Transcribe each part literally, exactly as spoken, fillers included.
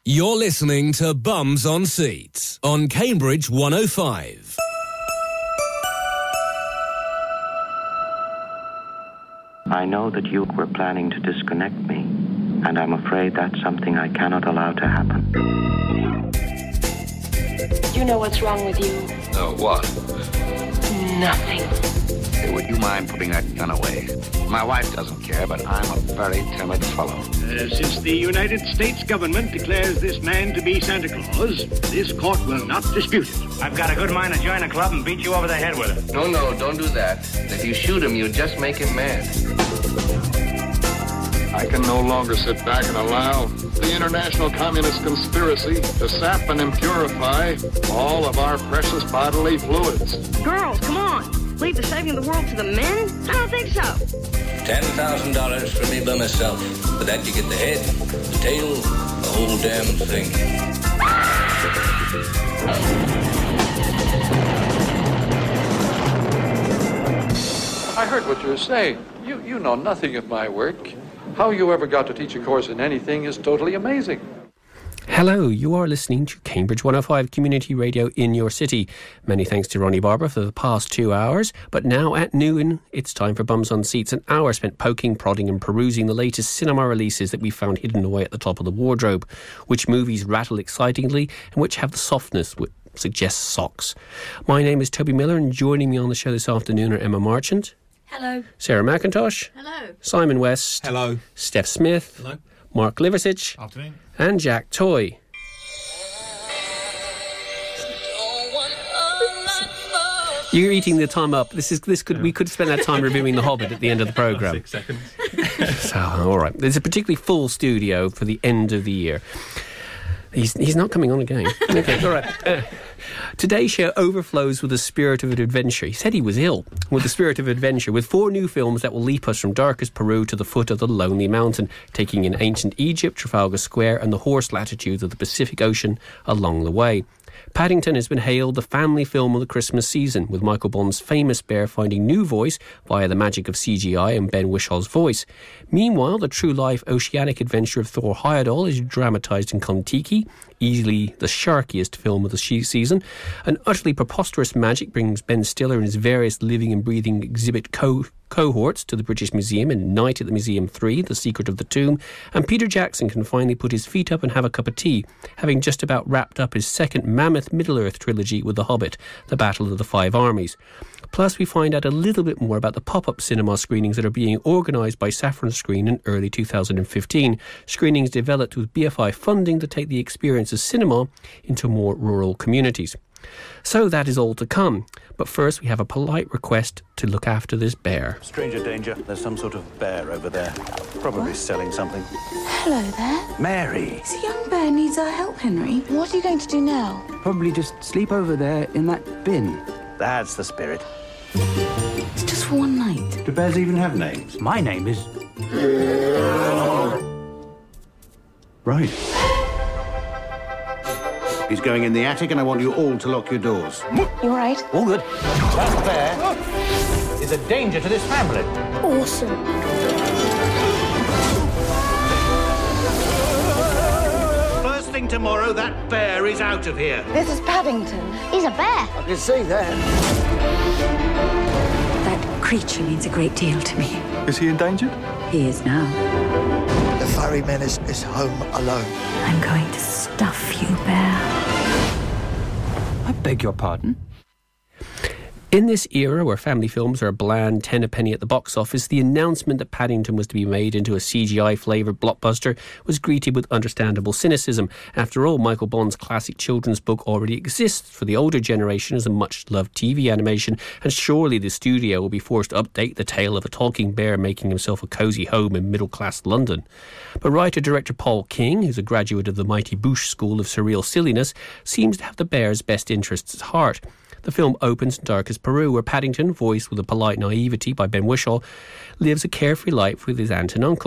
You're listening to Bums on Seats on Cambridge one oh five. I know that you were planning to disconnect me, and I'm afraid that's something I cannot allow to happen. Do you know what's wrong with you? Oh, what? Nothing. Hey, would you mind putting that gun away? My wife doesn't care, but I'm a very timid fellow. Uh, since the United States government declares this man to be Santa Claus, this court will not dispute it. I've got a good mind to join a club and beat you over the head with it. No, no, don't do that. If you shoot him, you just make him mad. I can no longer sit back and allow the international communist conspiracy to sap and impurify all of our precious bodily fluids. Girls, come on. Leave the saving of the world to the men? I don't think so. Ten thousand dollars for me by myself. For that you get the head, the tail, the whole damn thing. I heard what you were saying. You, you know nothing of my work. How you ever got to teach a course in anything is totally amazing. Hello, you are listening to Cambridge one oh five Community Radio in your city. Many thanks to Ronnie Barber for the past two hours. But now at noon, it's time for Bums on Seats. An hour spent poking, prodding and perusing the latest cinema releases that we found hidden away at the top of the wardrobe. Which movies rattle excitingly and which have the softness which suggests socks. My name is Toby Miller, and joining me on the show this afternoon are Emma Marchant. Hello. Sarah McIntosh. Hello. Simon West. Hello. Steph Smith. Hello. Mark Liversidge. Afternoon. And Jack Toy. You're eating the time up. This is this could yeah. We could spend that time reviewing The Hobbit at the end of the programme. Six seconds. So, all right. There's a particularly full studio for the end of the year. He's he's not coming on again. Okay, all right. Uh, today's show overflows with the spirit of adventure. He said he was ill. With the spirit of adventure, with four new films that will leap us from darkest Peru to the foot of the Lonely Mountain, taking in ancient Egypt, Trafalgar Square, and the horse latitudes of the Pacific Ocean along the way. Paddington has been hailed the family film of the Christmas season, with Michael Bond's famous bear finding new voice via the magic of C G I and Ben Whishaw's voice. Meanwhile, the true-life oceanic adventure of Thor Heyerdahl is dramatised in Kon-Tiki, easily the sharkiest film of the season. An utterly preposterous magic brings Ben Stiller and his various living and breathing exhibit co- cohorts to the British Museum in Night at the Museum three, The Secret of the Tomb, and Peter Jackson can finally put his feet up and have a cup of tea, having just about wrapped up his second mammoth Middle-earth trilogy with The Hobbit, The Battle of the Five Armies. Plus, we find out a little bit more about the pop-up cinema screenings that are being organised by Saffron Screen in early two thousand fifteen. Screenings developed with B F I funding to take the experience of cinema into more rural communities. So that is all to come. But first, we have a polite request to look after this bear. Stranger danger. There's some sort of bear over there. Probably what? Selling something. Hello there. Mary. This young bear needs our help, Henry. What are you going to do now? Probably just sleep over there in that bin. That's the spirit. It's just for one night. Do bears even have names? My name is... Right. He's going in the attic and I want you all to lock your doors. You all right? All good. That bear is a danger to this family. Awesome. First thing tomorrow, that bear is out of here. This is Paddington. He's a bear. I can see that. That creature means a great deal to me. Is he endangered? He is now. The ferryman is, is home alone. I'm going to stuff you, bear. I beg your pardon? In this era where family films are a bland ten a penny at the box office, the announcement that Paddington was to be made into a C G I-flavoured blockbuster was greeted with understandable cynicism. After all, Michael Bond's classic children's book already exists for the older generation as a much-loved T V animation, and surely the studio will be forced to update the tale of a talking bear making himself a cosy home in middle-class London. But writer-director Paul King, who's a graduate of the Mighty Boosh School of Surreal Silliness, seems to have the bear's best interests at heart. The film opens in darkest Peru, where Paddington, voiced with a polite naivety by Ben Whishaw, lives a carefree life with his aunt and uncle.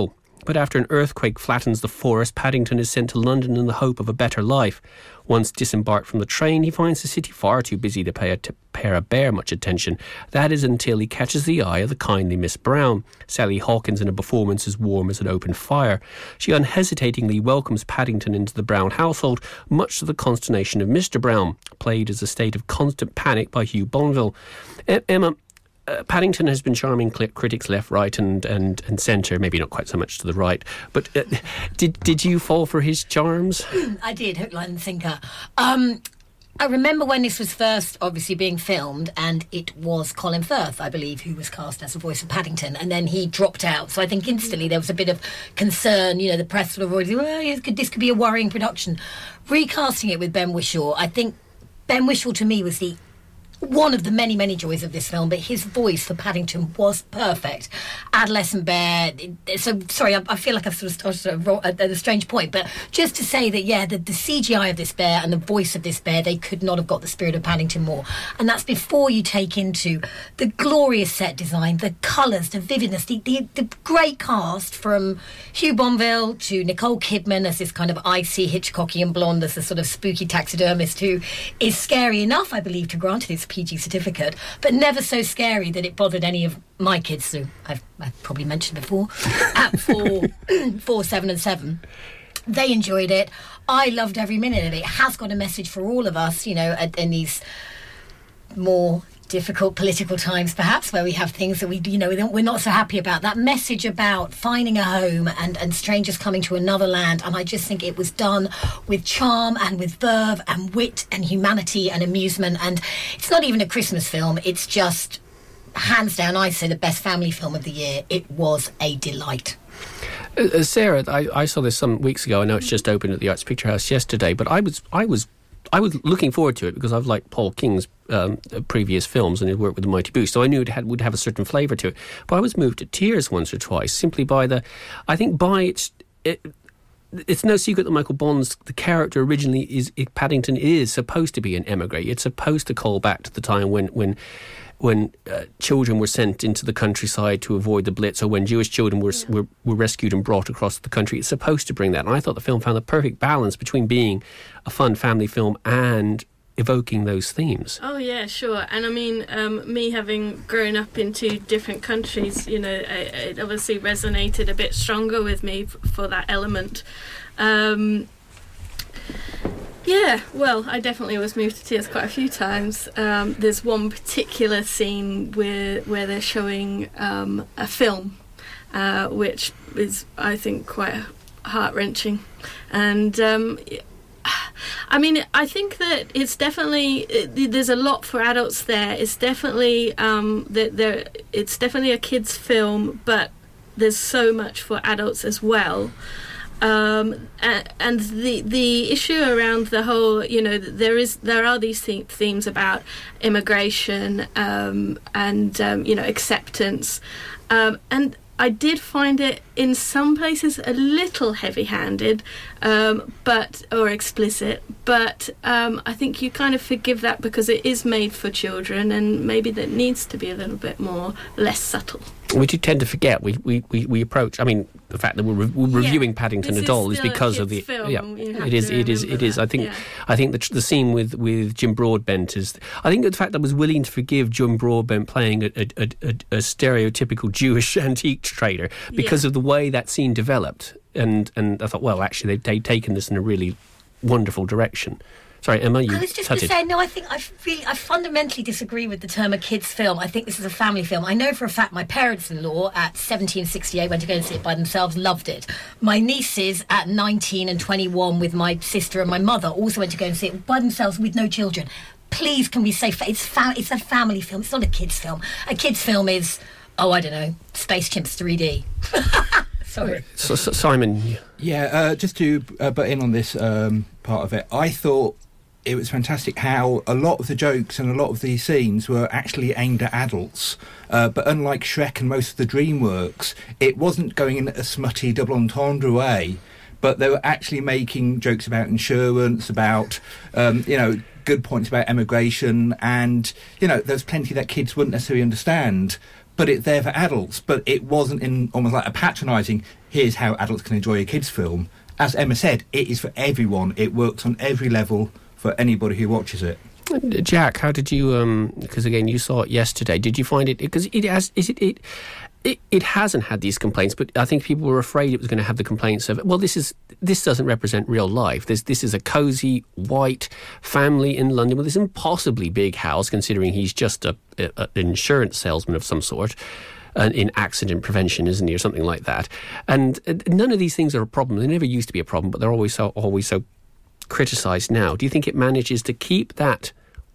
But after an earthquake flattens the forest, Paddington is sent to London in the hope of a better life. Once disembarked from the train, he finds the city far too busy to pay a, to pay a bear much attention. That is until he catches the eye of the kindly Miss Brown. Sally Hawkins in a performance as warm as an open fire. She unhesitatingly welcomes Paddington into the Brown household, much to the consternation of Mister Brown, played as a state of constant panic by Hugh Bonneville. E- Emma, Uh, Paddington has been charming cl- critics left, right and, and, and centre, maybe not quite so much to the right. But uh, did did you fall for his charms? I did, hook, line and sinker. Um, I remember when this was first obviously being filmed, and it was Colin Firth, I believe, who was cast as the voice of Paddington, and then he dropped out. So I think instantly there was a bit of concern, you know, the press sort of already, well, this could, this could be a worrying production. Recasting it with Ben Whishaw, I think Ben Whishaw to me was the one of the many, many joys of this film, but his voice for Paddington was perfect. Adolescent Bear. So, sorry, I, I feel like I've sort of started at a, at a strange point, but just to say that, yeah, the, the C G I of this bear and the voice of this bear, they could not have got the spirit of Paddington more. And that's before you take into the glorious set design, the colours, the vividness, the, the, the great cast from Hugh Bonneville to Nicole Kidman as this kind of icy Hitchcockian blonde, as a sort of spooky taxidermist who is scary enough, I believe, to grant it P G certificate, but never so scary that it bothered any of my kids, who I've, I've probably mentioned before, at four, four, seven and seven. They enjoyed it. I loved every minute of it. It has got a message for all of us, you know, in these more difficult political times, perhaps, where we have things that we, you know, we're not so happy about. That message about finding a home and, and strangers coming to another land, and I just think it was done with charm and with verve and wit and humanity and amusement. And it's not even a Christmas film, it's just, hands down, I say the best family film of the year. It was a delight. Uh, Sarah, I, I saw this some weeks ago. I know it's just opened at the Arts Picture House yesterday, but I was I was I was looking forward to it because I've liked Paul King's um, previous films, and he'd worked with the Mighty Boosh, so I knew it had, would have a certain flavour to it. But I was moved to tears once or twice simply by the, I think by its. It, It's no secret that Michael Bond's, the character originally is, it, Paddington is supposed to be an emigre. It's supposed to call back to the time when when when uh, children were sent into the countryside to avoid the Blitz, or when Jewish children were, yeah. were were rescued and brought across the country. It's supposed to bring that. And I thought the film found the perfect balance between being a fun family film and evoking those themes. Oh yeah, sure. And I mean, um, me having grown up in two different countries, you know, it, it obviously resonated a bit stronger with me f- for that element. Um, yeah, well, I definitely was moved to tears quite a few times. Um, there's one particular scene where where they're showing um, a film, uh, which is, I think, quite heart-wrenching. And um, I mean, I think that it's definitely, it, there's a lot for adults there. It's definitely um, that there. It's definitely a kids' film, but there's so much for adults as well. Um, and, and the the issue around the whole, you know, there is there are these th- themes about immigration um, and um, you know, acceptance, um, and I did find it in some places a little heavy-handed, um, but or explicit. But um, I think you kind of forgive that because it is made for children, and maybe that needs to be a little bit more less subtle. We do tend to forget. We we, we, we approach. I mean, the fact that we're, re- we're reviewing yeah, Paddington at all is because of the. Film, yeah, it is. It is. It is. I think. Yeah. I think the the scene with, with Jim Broadbent is. I think the fact that I was willing to forgive Jim Broadbent playing a a, a, a stereotypical Jewish antique trader because yeah. of the way that scene developed, and and I thought, well, actually, they've, they've taken this in a really wonderful direction. Sorry, Emma, you I was just going to say, no, I think I really, I fundamentally disagree with the term a kid's film. I think this is a family film. I know for a fact my parents-in-law at seventeen sixty-eight went to go and see it by themselves, loved it. My nieces at nineteen and twenty-one with my sister and my mother also went to go and see it by themselves with no children. Please, can we say, fa- it's, fa- it's a family film. It's not a kid's film. A kid's film is, oh, I don't know, Space Chimps three D. Sorry. So, so, Simon. Yeah, uh, just to uh, butt in on this um, part of it, I thought it was fantastic how a lot of the jokes and a lot of the scenes were actually aimed at adults. Uh, but unlike Shrek and most of the DreamWorks, it wasn't going in a smutty double entendre way, but they were actually making jokes about insurance, about, um, you know, good points about emigration, and, you know, there's plenty that kids wouldn't necessarily understand. but it's there for adults. But it wasn't in almost like a patronising, here's how adults can enjoy a kids' film. As Emma said, it is for everyone. It works on every level for anybody who watches it. Jack, how did you, because um, again, you saw it yesterday, did you find it, because it has, is it, it, it, it hasn't had these complaints, but I think people were afraid it was going to have the complaints of, well, this is, this doesn't represent real life. This, this is a cosy, white family in London with this impossibly big house, considering he's just a, a, an insurance salesman of some sort. Uh, in accident prevention, isn't he, or something like that? And uh, none of these things are a problem. They never used to be a problem, but they're always so always so criticised now. Do you think it manages to keep that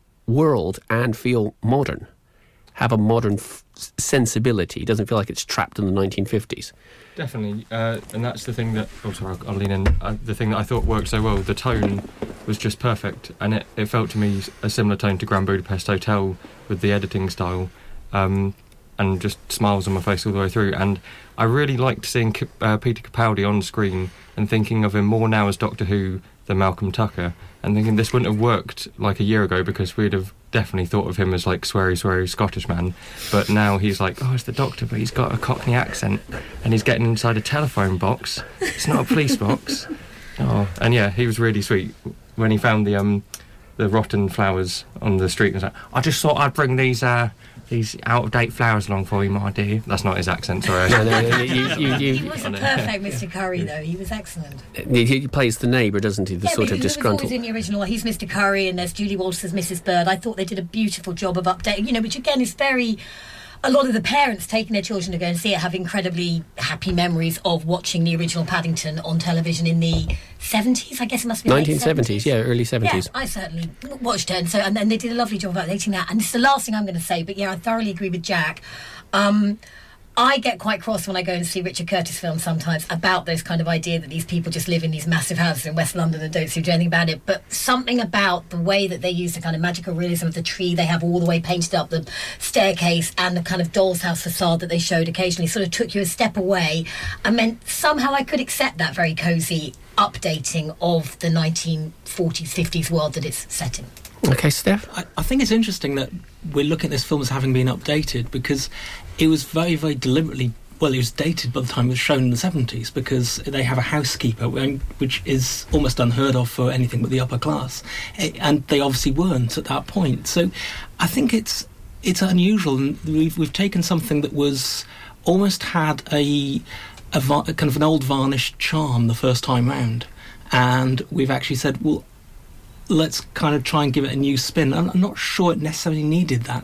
world and feel modern, have a modern f- sensibility? It doesn't feel like it's trapped in the nineteen fifties. Definitely, uh, and that's the thing that, oh sorry, I'll, I'll lean in, uh, the thing that I thought worked so well, the tone was just perfect, and it, it felt to me a similar tone to Grand Budapest Hotel with the editing style, um, and just smiles on my face all the way through. And I really liked seeing uh, Peter Capaldi on screen and thinking of him more now as Doctor Who than Malcolm Tucker, and thinking this wouldn't have worked like a year ago because we'd have definitely thought of him as like sweary, sweary Scottish man. But now he's like, oh, it's the Doctor, but he's got a Cockney accent and he's getting inside a telephone box. It's not a police box. Oh, and yeah, he was really sweet when he found the um the rotten flowers on the street. He was like, I just thought I'd bring these uh these out-of-date flowers along for you, my dear. That's not his accent, sorry. no, no, no, you, you, you, he was a perfect Mister Curry, though. He was excellent. He, he plays the neighbour, doesn't he? The yeah, sort but of he disgruntled. was always in the original. He's Mister Curry, and there's Julie Walters as Missus Bird. I thought they did a beautiful job of updating, you know, which again is very... A lot of the parents taking their children to go and see it have incredibly happy memories of watching the original Paddington on television in the seventies, I guess it must be nineteen seventies, yeah, early seventies. Yeah, I certainly watched it, and so and then they did a lovely job of updating that. And this is the last thing I'm going to say, but yeah, I thoroughly agree with Jack. Um, I get quite cross when I go and see Richard Curtis films sometimes about this kind of idea that these people just live in these massive houses in West London and don't seem to do anything about it. But something about the way that they use the kind of magical realism of the tree they have all the way painted up, the staircase and the kind of doll's house facade that they showed occasionally sort of took you a step away and meant somehow I could accept that very cosy updating of the nineteen forties, fifties world that it's set in. Okay, Steph? I, I think it's interesting that we're looking at this film as having been updated because it was very, very deliberately, well, it was dated by the time it was shown in the seventies because they have a housekeeper, which is almost unheard of for anything but the upper class. And they obviously weren't at that point. So I think it's it's unusual. And we've, we've taken something that was almost had a, a, va- a kind of an old varnished charm the first time round. And we've actually said, well, let's kind of try and give it a new spin. I'm, I'm not sure it necessarily needed that.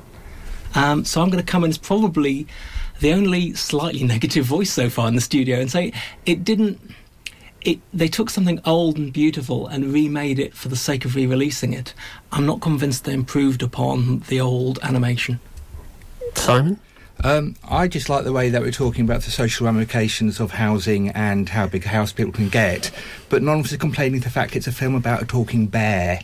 Um, so I'm going to come in as probably the only slightly negative voice so far in the studio and say it didn't... It, they took something old and beautiful and remade it for the sake of re-releasing it. I'm not convinced they improved upon the old animation. Simon? Um, I just like the way that we're talking about the social ramifications of housing and how big a house people can get, but none of us are complaining the fact it's a film about a talking bear.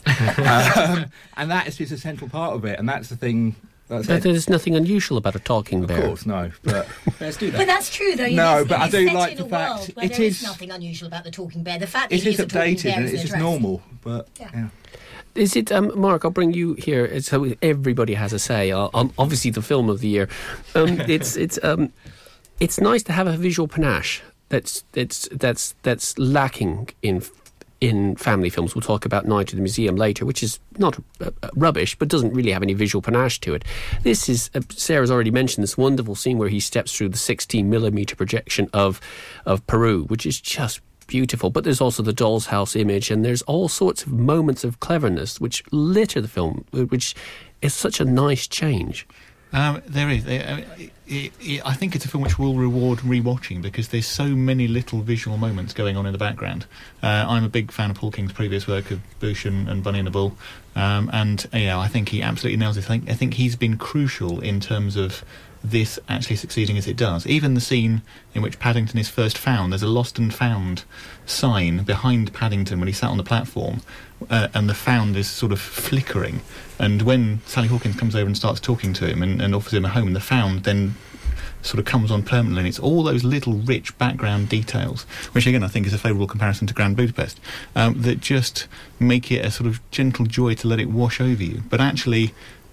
um, and that is just a central part of it, and that's the thing... That's but there's nothing unusual about a talking bear. Of course, no, but bears do that. But that's true, though. No, it's, but I do set like in the a fact world where it there is, is nothing unusual about the talking bear. The fact that it is a updated and it's just normal. But yeah. yeah. Is it, um, Mark, I'll bring you here, so everybody has a say on, obviously, the film of the year. Um, it's it's um, it's nice to have a visual panache that's that's that's that's lacking in in family films. We'll talk about Night at the Museum later, which is not uh, uh, rubbish, but doesn't really have any visual panache to it. This is, uh, Sarah's already mentioned this wonderful scene where he steps through the sixteen millimeter projection of of Peru, which is just beautiful. But there's also the doll's house image, and there's all sorts of moments of cleverness which litter the film, which is such a nice change. Um, there is. Uh, it, it, I think it's a film which will reward rewatching because there's so many little visual moments going on in the background. Uh, I'm a big fan of Paul King's previous work of Bush and, and Bunny and the Bull, um, and yeah, I think he absolutely nails it. I think, I think he's been crucial in terms of this actually succeeding as it does. Even the scene in which Paddington is first found, there's a lost and found sign behind Paddington when he sat on the platform, uh, and the found is sort of flickering, and when Sally Hawkins comes over and starts talking to him and, and offers him a home, the found then sort of comes on permanently, and it's all those little rich background details, which again I think is a favourable comparison to Grand Budapest, um, that just make it a sort of gentle joy to let it wash over you. But actually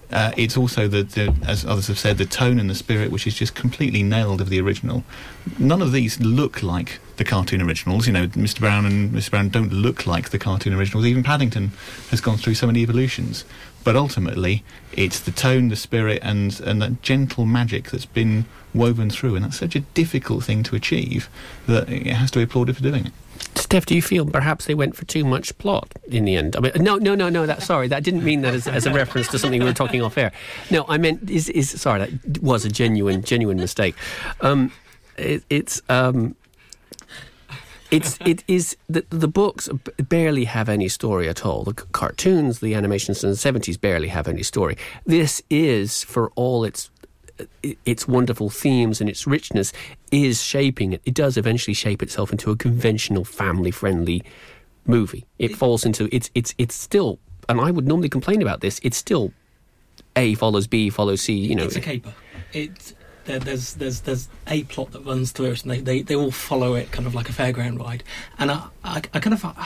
Uh, it's also, the, the, as others have said, the tone and the spirit, which is just completely nailed of the original. None of these look like the cartoon originals. You know, Mister Brown and Mister Brown don't look like the cartoon originals. Even Paddington has gone through so many evolutions. But ultimately, it's the tone, the spirit, and, and that gentle magic that's been woven through. And that's such a difficult thing to achieve that it has to be applauded for doing it. Steph, do you feel perhaps they went for too much plot in the end? I mean, no, no, no, no. That sorry, that didn't mean that as, as a reference to something we were talking off air. No, I meant is is sorry, that was a genuine, genuine mistake. Um, it, it's um, it's it is the the books barely have any story at all. The c- cartoons, the animations in the seventies barely have any story. This is, for all its its wonderful themes and its richness, is shaping it. It does eventually shape itself into a conventional family-friendly movie. It falls into it's it's it's still, and I would normally complain about this. It's still A follows B follows C. You know, it's a caper. It's there, there's there's there's a plot that runs through it, and they, they, they all follow it kind of like a fairground ride. And I I, I kind of. I,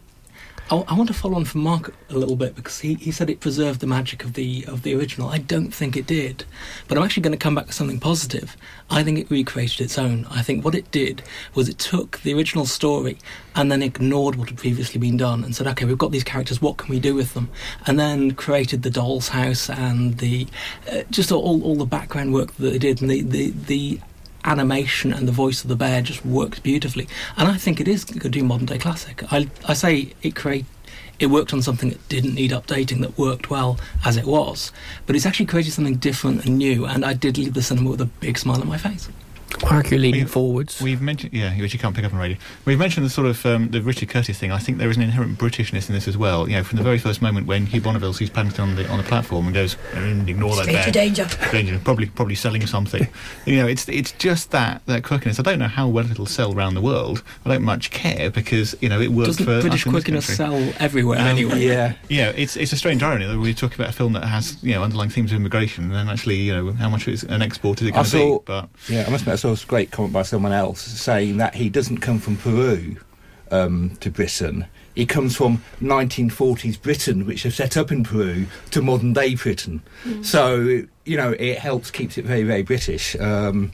I, I want to follow on from Mark a little bit, because he, he said it preserved the magic of the of the original. I don't think it did, but I'm actually going to come back to something positive. I think it recreated its own. I think what it did was it took the original story and then ignored what had previously been done and said, okay, we've got these characters, what can we do with them? And then created the Doll's House and the uh, just all all the background work that they did, and the the, the animation and the voice of the bear just works beautifully. And I think it is a good modern day classic. I I say it create it worked on something that didn't need updating, that worked well as it was, but it's actually created something different and new, and I did leave the cinema with a big smile on my face. Mark, you're leaning we've, forwards. We've mentioned, yeah, which you can't pick up on radio. We've mentioned the sort of um, the Richard Curtis thing. I think there is an inherent Britishness in this as well. You know, from the very first moment when Hugh Bonneville sees Paddington on the on the platform and goes, "Ignore that bear." danger. Danger. Probably, probably selling something. You know, it's it's just that that quirkiness. I don't know how well it'll sell around the world. I don't much care, because you know it works Doesn't for British us in this quirkiness country. sell everywhere Um, anyway? Yeah, yeah. It's it's a strange irony that we're talking about a film that has, you know, underlying themes of immigration, and then actually, you know, how much is an export is it I going to saw, be? But yeah, I must admit, I saw a great comment by someone else saying that he doesn't come from Peru um, to Britain. He comes from nineteen forties Britain, which have set up in Peru, to modern day Britain. Mm. So, you know, it helps, keeps it very, very British. Um,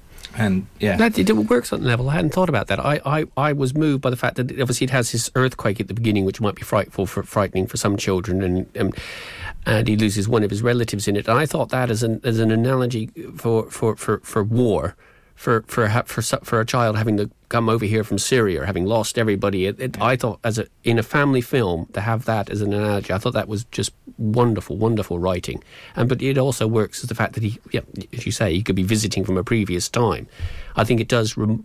and yeah, that it works on the level. I hadn't thought about that. I, I, I was moved by the fact that obviously it has this earthquake at the beginning, which might be frightful for frightening for some children, and um, and he loses one of his relatives in it. And I thought that as an as an analogy for for, for, for war. For for for for a child having to come over here from Syria, or having lost everybody, it, it, I thought as a in a family film to have that as an analogy, I thought that was just wonderful, wonderful writing. And but it also works as the fact that he, yeah, as you say, he could be visiting from a previous time. I think it does rem-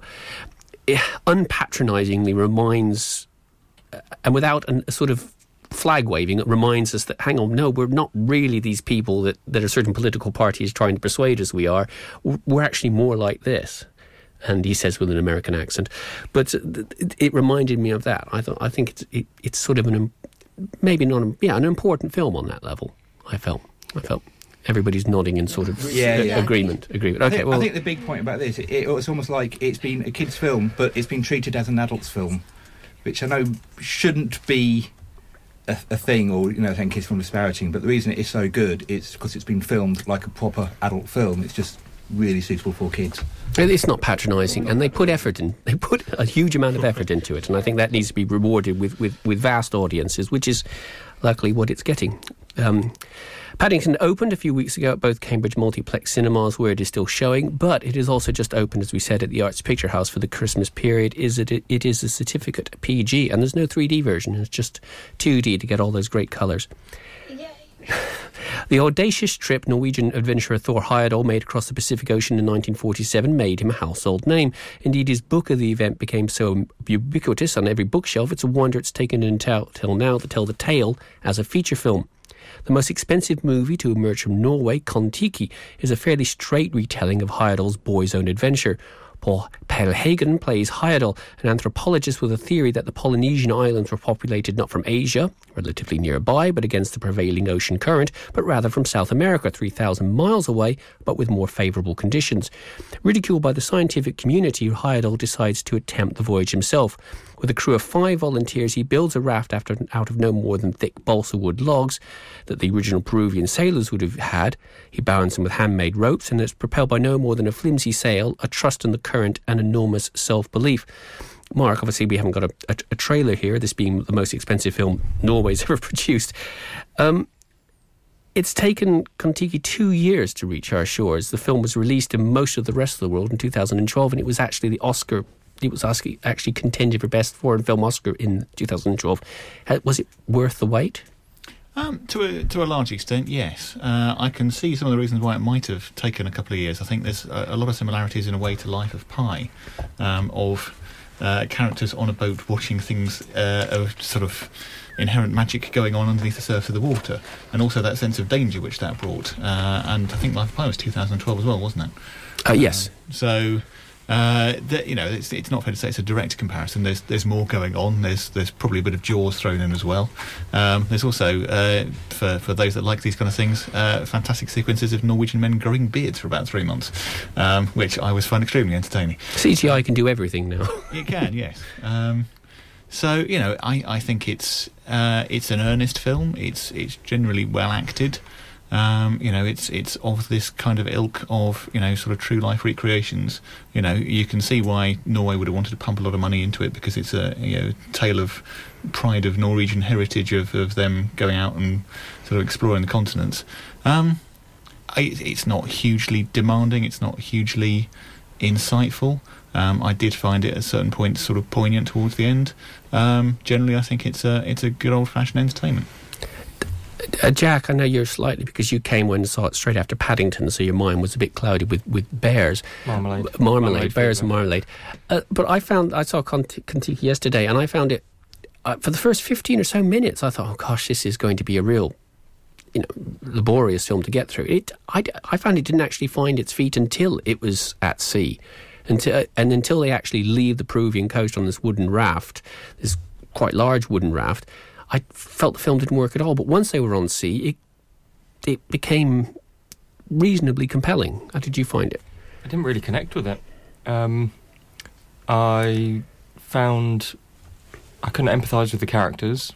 it unpatronisingly reminds, uh, and without an, a sort of flag waving, it reminds us that, hang on, no, we're not really these people that, that a certain political party is trying to persuade us we are. We're actually more like this. And he says with an American accent. But it, it reminded me of that. I thought, I think it's it, it's sort of an, maybe not, a, yeah, an important film on that level, I felt. I felt. Everybody's nodding in sort of yeah, yeah. agreement. Agreement. I Okay, think, well, I think the big point about this, it, it's almost like it's been a kid's film, but it's been treated as an adult's film, which I know shouldn't be A, a thing, or you know, I think it's from disparaging, but the reason it is so good is because it's been filmed like a proper adult film. It's just really suitable for kids. It's not patronising, and they put effort in. They put a huge amount of effort into it, and I think that needs to be rewarded with, with, with vast audiences, which is luckily what it's getting. Um, Paddington opened a few weeks ago at both Cambridge Multiplex Cinemas, where it is still showing, but it is also just opened, as we said, at the Arts Picture House for the Christmas period. Is it? It is a certificate P G, and there's no three D version. It's just two D to get all those great colours. The audacious trip Norwegian adventurer Thor Heyerdahl made across the Pacific Ocean in nineteen forty-seven made him a household name. Indeed, his book of the event became so ubiquitous on every bookshelf, it's a wonder it's taken until now to tell the tale as a feature film. The most expensive movie to emerge from Norway, Kon-Tiki, is a fairly straight retelling of Heyerdahl's boy's own adventure. Paul Pelhagen plays Heyerdahl, an anthropologist with a theory that the Polynesian islands were populated not from Asia, relatively nearby, but against the prevailing ocean current, but rather from South America, three thousand miles away, but with more favourable conditions. Ridiculed by the scientific community, Heyerdahl decides to attempt the voyage himself. With a crew of five volunteers, he builds a raft after, out of no more than thick balsa wood logs that the original Peruvian sailors would have had. He balances them with handmade ropes, and it's propelled by no more than a flimsy sail, a trust in the current, and enormous self-belief. Mark, obviously we haven't got a, a, a trailer here, this being the most expensive film Norway's ever produced. Um, it's taken Kon-Tiki two years to reach our shores. The film was released in most of the rest of the world in two thousand twelve, and it was actually the Oscar, it was actually contended for Best Foreign Film Oscar in two thousand twelve. Was it worth the wait? Um, to a to a large extent, yes. Uh, I can see some of the reasons why it might have taken a couple of years. I think there's a, a lot of similarities in a way to Life of Pi, um, of Uh, characters on a boat watching things uh, of sort of inherent magic going on underneath the surface of the water, and also that sense of danger which that brought. Uh, and I think Life of Pi was two thousand twelve as well, wasn't it? Uh, yes. Uh, so, uh, the, you know, it's, it's not fair to say it's a direct comparison. There's there's more going on. There's there's probably a bit of Jaws thrown in as well. Um, there's also, uh, for for those that like these kind of things, uh, fantastic sequences of Norwegian men growing beards for about three months, um, which I always find extremely entertaining. C G I can do everything now. It can, yes. Um, so you know, I, I think it's uh, it's an earnest film. It's it's generally well acted. Um, you know, it's it's of this kind of ilk of, you know, sort of true life recreations. You know, you can see why Norway would have wanted to pump a lot of money into it, because it's a, you know, tale of pride of Norwegian heritage, of, of them going out and sort of exploring the continents. Um, I, it's not hugely demanding. It's not hugely insightful. Um, I did find it at certain points sort of poignant towards the end. Um, generally, I think it's a it's a good old-fashioned entertainment. Uh, Jack, I know you're slightly, because you came when and saw it straight after Paddington, so your mind was a bit clouded with, with bears. Marmalade. Marmalade, marmalade bears and marmalade. Uh, but I found, I saw Kon-Tiki yesterday, and I found it, uh, for the first fifteen or so minutes, I thought, oh gosh, this is going to be a real, you know, laborious film to get through. It, I, I found it didn't actually find its feet until it was at sea. Until, uh, and until they actually leave the Peruvian coast on this wooden raft, this quite large wooden raft, I felt the film didn't work at all. But once they were on sea, it it became reasonably compelling. How did you find it? I didn't really connect with it. Um, I found I couldn't empathise with the characters.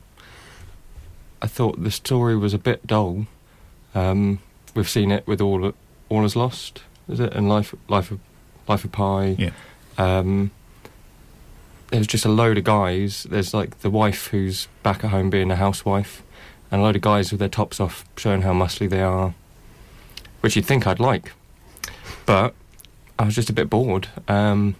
I thought the story was a bit dull. Um, we've seen it with All All Is Lost, is it? And Life Life of Life of Pi. Yeah. Um, there's just a load of guys. There's like the wife who's back at home being a housewife, and a load of guys with their tops off showing how muscly they are, which you'd think I'd like. But I was just a bit bored. Um,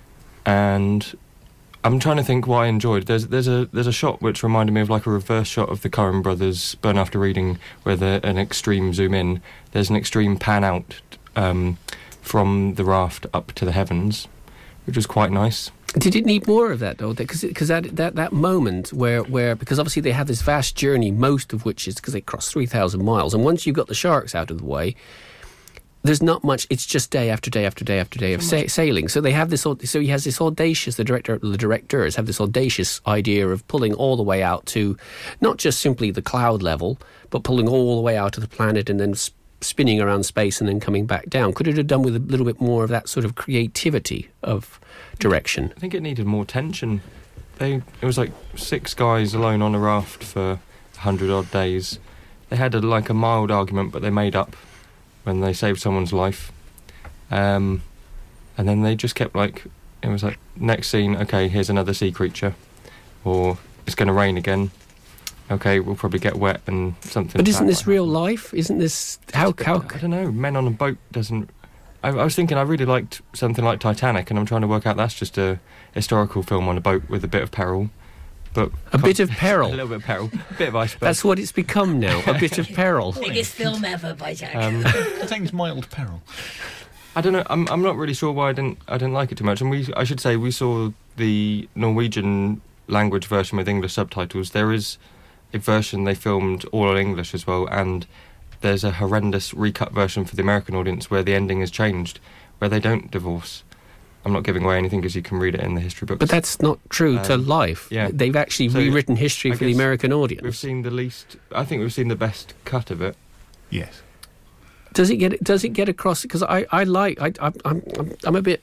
and I'm trying to think what I enjoyed. There's there's a there's a shot which reminded me of like a reverse shot of the Coen Brothers Burn After Reading, where the, an extreme zoom in. There's an extreme pan out um, from the raft up to the heavens, which was quite nice. Did it need more of that, though? Because because that, that that moment where, where because obviously they have this vast journey, most of which is because they cross three thousand miles, and once you've got the sharks out of the way, there's not much. It's just day after day after day after day of sa- sailing. So they have this. So he has this audacious. The director, the directors have this audacious idea of pulling all the way out to not just simply the cloud level, but pulling all the way out to the planet and then sp- spinning around space and then coming back down. Could it have done with a little bit more of that sort of creativity of direction? I think it needed more tension. They it was like six guys alone on a raft for a hundred odd days. They had a, like a mild argument, but they made up when they saved someone's life. Um, and then they just kept like, it was like, next scene, okay, here's another sea creature, or it's going to rain again. Okay, we'll probably get wet and something. But isn't this real life? Isn't this how how? I don't know. Men on a boat doesn't. I, I was thinking I really liked something like Titanic, and I'm trying to work out that's just a historical film on a boat with a bit of peril. But a bit of peril, a little bit of peril, a bit of iceberg. That's what it's become now. A bit of peril. Biggest film ever by Jack. Um, I think it's mild peril. I don't know. I'm I'm not really sure why I didn't I didn't like it too much. And we I should say we saw the Norwegian language version with English subtitles. There is a version they filmed all in English as well, and there's a horrendous recut version for the American audience where the ending is changed, where they don't divorce. I'm not giving away anything because you can read it in the history books. But that's not true um, to life. Yeah. They've actually so rewritten history I for the American audience. We've seen the least... I think we've seen the best cut of it. Yes. Does it get Does it get across? Because I, I like... I, I'm, I'm, I'm a bit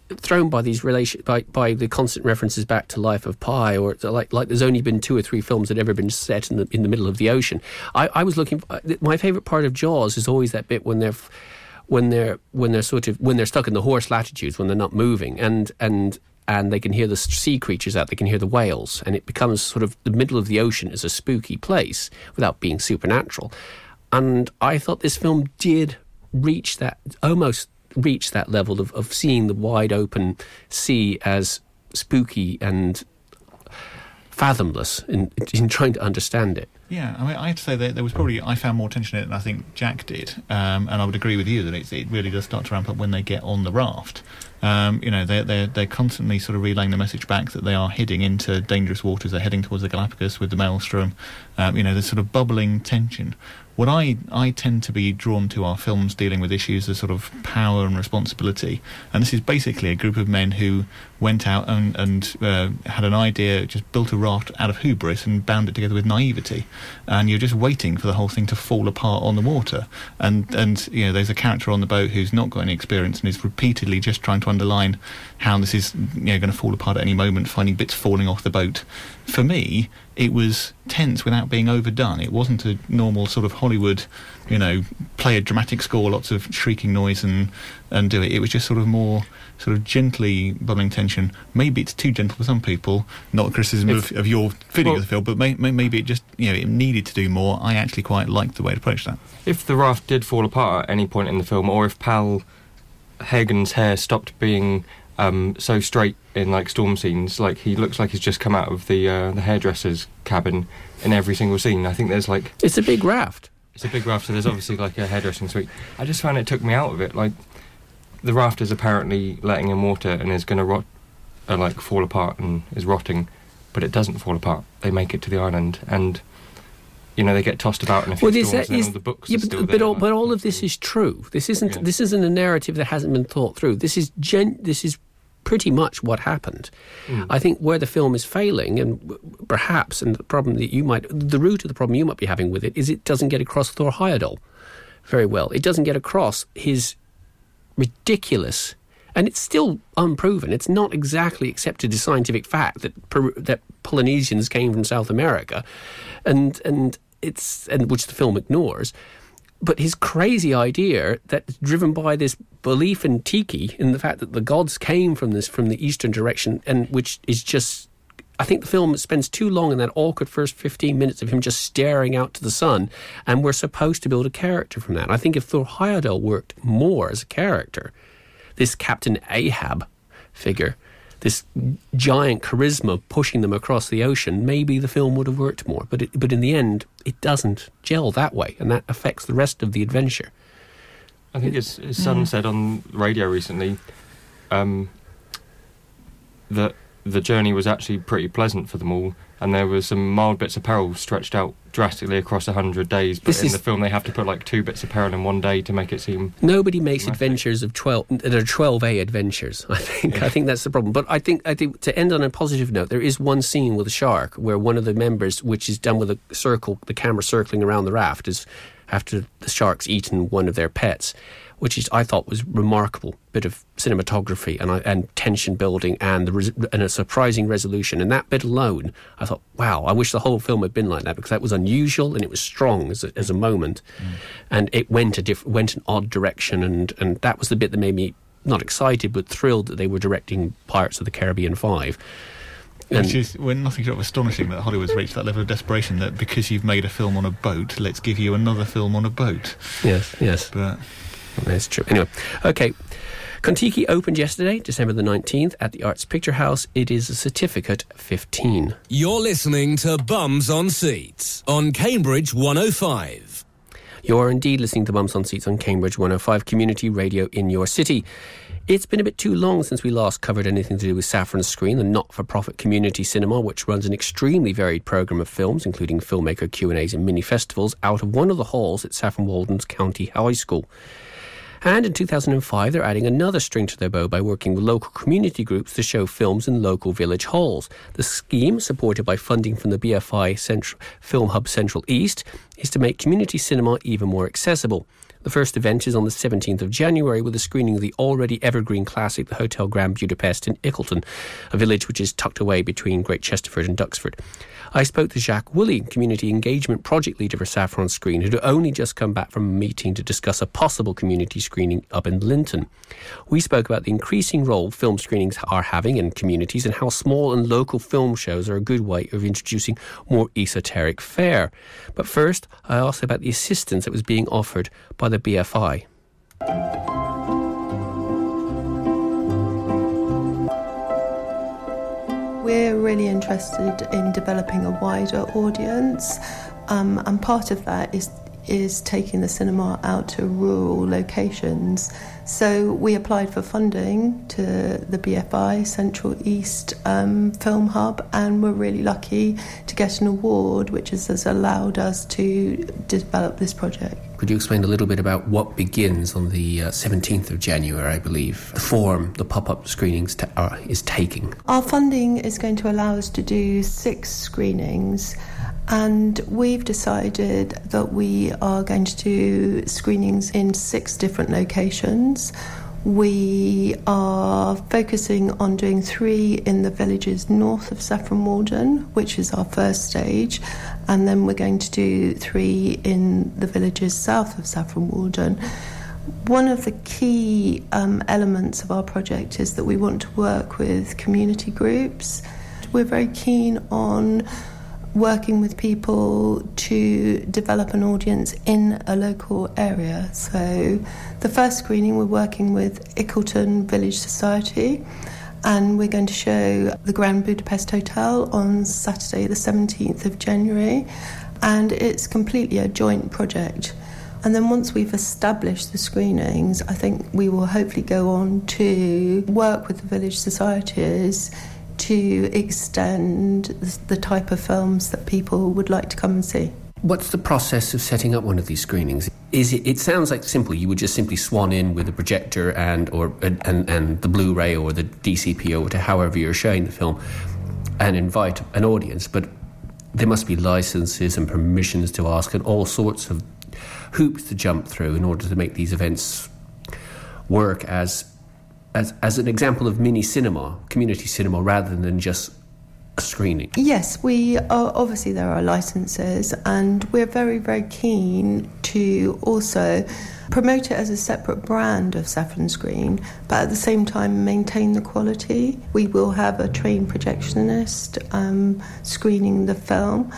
thrown by these relation by, by the constant references back to Life of Pi, or like like there's only been two or three films that have ever been set in the in the middle of the ocean. I, I was looking. My favourite part of Jaws is always that bit when they're when they're when they're sort of when they're stuck in the horse latitudes, when they're not moving, and and. and they can hear the sea creatures out, they can hear the whales, and it becomes sort of the middle of the ocean is a spooky place without being supernatural. And I thought this film did reach that, almost reach that level of, of seeing the wide open sea as spooky and fathomless in, in trying to understand it. Yeah, I mean, I have to say that there was probably, I found more tension in it than I think Jack did, um, and I would agree with you that it's, it really does start to ramp up when they get on the raft. Um, you know, they're, they're, they're constantly sort of relaying the message back that they are heading into dangerous waters, they're heading towards the Galapagos with the Maelstrom. Um, you know, there's sort of bubbling tension. What I, I tend to be drawn to are films dealing with issues of sort of power and responsibility. And this is basically a group of men who went out and, and uh, had an idea, just built a raft out of hubris and bound it together with naivety. And you're just waiting for the whole thing to fall apart on the water. And, and you know, there's a character on the boat who's not got any experience and is repeatedly just trying to underline how this is, you know, going to fall apart at any moment, finding bits falling off the boat. For me, it was tense without being overdone. It wasn't a normal sort of Hollywood, you know, play a dramatic score, lots of shrieking noise and, and do it. It was just sort of more sort of gently bubbling tension. Maybe it's too gentle for some people, not a criticism of, of your feeling well, of the film, but may, may, maybe it just, you know, it needed to do more. I actually quite liked the way it approached that. If the raft did fall apart at any point in the film, or if Pal Hagen's hair stopped being um, so straight in like storm scenes, like he looks like he's just come out of the uh, the hairdresser's cabin in every single scene. I think there's like it's a big raft. It's a big raft, so there's obviously like a hairdressing suite. I just found it took me out of it. Like the raft is apparently letting in water and is going to rot, or like fall apart and is rotting, but it doesn't fall apart. They make it to the island and. You know, they get tossed about in a few well, storms that, is, and all the books yeah, are but, still but there. All, but all of this is true. This isn't yeah. this isn't a narrative that hasn't been thought through. This is gen, this is pretty much what happened. Mm. I think where the film is failing, and perhaps, and the problem that you might, the root of the problem you might be having with it, is it doesn't get across Thor Heyerdahl very well. It doesn't get across his ridiculous, and it's still unproven. It's not exactly accepted as scientific fact that per, that Polynesians came from South America, and and it's and which the film ignores. But his crazy idea that's driven by this belief in Tiki, in the fact that the gods came from this from the eastern direction, and which is just, I think the film spends too long in that awkward first fifteen minutes of him just staring out to the sun, and we're supposed to build a character from that. I think if Thor Heyerdahl worked more as a character, this Captain Ahab figure, this giant charisma pushing them across the ocean, maybe the film would have worked more. But it, but in the end, it doesn't gel that way, and that affects the rest of the adventure. I think his, his son mm. said on radio recently um, that the journey was actually pretty pleasant for them all, and there were some mild bits of peril stretched out drastically across a hundred days, but this in the film they have to put like two bits of peril in one day to make it seem nobody makes dramatic. Adventures of twelve that are twelve A adventures. I think yeah. I think that's the problem. But I think I think to end on a positive note, there is one scene with a shark where one of the members, which is done with a circle, the camera circling around the raft, is after the shark's eaten one of their pets, which is I thought was remarkable bit of cinematography and and tension building and the res- and a surprising resolution. And that bit alone, I thought, wow, I wish the whole film had been like that, because that was unusual and it was strong as a, as a moment, mm. and it went a diff- went an odd direction, and and that was the bit that made me not excited but thrilled that they were directing Pirates of the Caribbean five. And Which is when nothing short of astonishing that Hollywood's reached that level of desperation that because you've made a film on a boat, let's give you another film on a boat. Yes, yes. But that's true. Anyway, okay. Kon-Tiki opened yesterday, December the nineteenth, at the Arts Picture House. It is a certificate fifteen. You're listening to Bums on Seats on Cambridge one oh five. You're indeed listening to Bums on Seats on Cambridge one oh five, community radio in your city. It's been a bit too long since we last covered anything to do with Saffron Screen, the not-for-profit community cinema, which runs an extremely varied programme of films, including filmmaker Q and A's and mini-festivals, out of one of the halls at Saffron Walden's County High School. And in two thousand five, they're adding another string to their bow by working with local community groups to show films in local village halls. The scheme, supported by funding from the B F I Central, Film Hub Central East, is to make community cinema even more accessible. The first event is on the seventeenth of January with a screening of the already evergreen classic, the Hotel Grand Budapest in Ickleton, a village which is tucked away between Great Chesterford and Duxford. I spoke to Jacques Woolley, Community Engagement Project Leader for Saffron Screen, who'd only just come back from a meeting to discuss a possible community screening up in Linton. We spoke about the increasing role film screenings are having in communities and how small and local film shows are a good way of introducing more esoteric fare. But first, I asked about the assistance that was being offered by the B F I. We're really interested in developing a wider audience, um, and part of that is is taking the cinema out to rural locations. So we applied for funding to the B F I Central East um, Film Hub, and we're really lucky to get an award which has, has allowed us to develop this project. Could you explain a little bit about what begins on the uh, seventeenth of January, I believe, the form the pop-up screenings ta- are, is taking? Our funding is going to allow us to do six screenings, and we've decided that we are going to do screenings in six different locations. We are focusing on doing three in the villages north of Saffron Walden, which is our first stage, and then we're going to do three in the villages south of Saffron Walden. One of the key um, elements of our project is that we want to work with community groups. We're very keen on working with people to develop an audience in a local area. So the first screening, we're working with Ickleton Village Society, and we're going to show the Grand Budapest Hotel on Saturday the seventeenth of January, and it's completely a joint project. And then once we've established the screenings, I think we will hopefully go on to work with the village societies to extend the type of films that people would like to come and see. What's the process of setting up one of these screenings? Is it? It sounds like simple. You would just simply swan in with a projector and or and, and the Blu-ray or the D C P or to however you're showing the film, and invite an audience. But there must be licenses and permissions to ask and all sorts of hoops to jump through in order to make these events work as as as an example of mini cinema, community cinema, rather than just a screening. Yes, we are, obviously there are licenses, and we're very, very keen to also promote it as a separate brand of Saffron Screen, but at the same time maintain the quality. We will have a trained projectionist um, screening the film.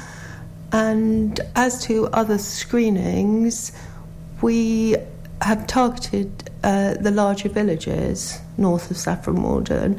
And as to other screenings, we have targeted uh, the larger villages north of Saffron Walden.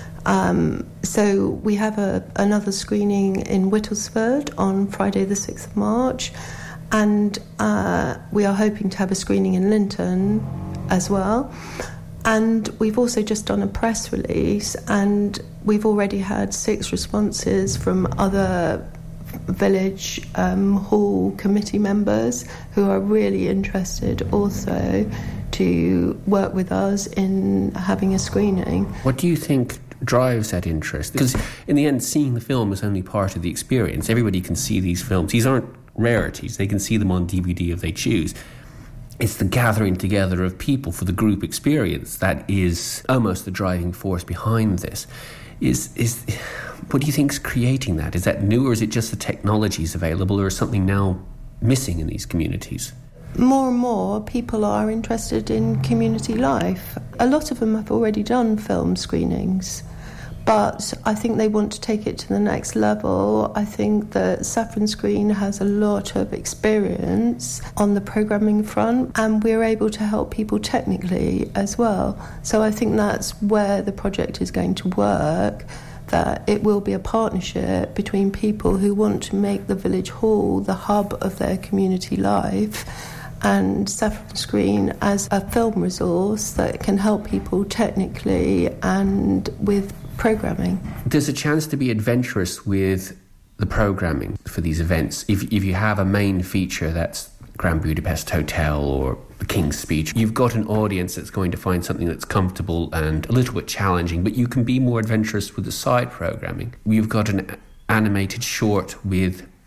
Um, so we have a, another screening in Whittlesford on Friday the sixth of March, and uh, we are hoping to have a screening in Linton as well. And we've also just done a press release, and we've already had six responses from other village um, hall committee members who are really interested also to work with us in having a screening. What do you think drives that interest? Because in the end, seeing the film is only part of the experience. Everybody can see these films. These aren't rarities. They can see them on D V D if they choose. It's the gathering together of people for the group experience that is almost the driving force behind this. Is is what do you think is creating that? Is that new, or is it just the technologies available, or is something now missing in these communities? More and more people are interested in community life. A lot of them have already done film screenings, but I think they want to take it to the next level. I think that Saffron Screen has a lot of experience on the programming front, and we're able to help people technically as well. So I think that's where the project is going to work, that it will be a partnership between people who want to make the village hall the hub of their community life, and Saffron Screen as a film resource that can help people technically and with programming. There's a chance to be adventurous with the programming for these events. If, if you have a main feature that's Grand Budapest Hotel or the King's Speech, you've got an audience that's going to find something that's comfortable and a little bit challenging, but you can be more adventurous with the side programming. You've got an animated short with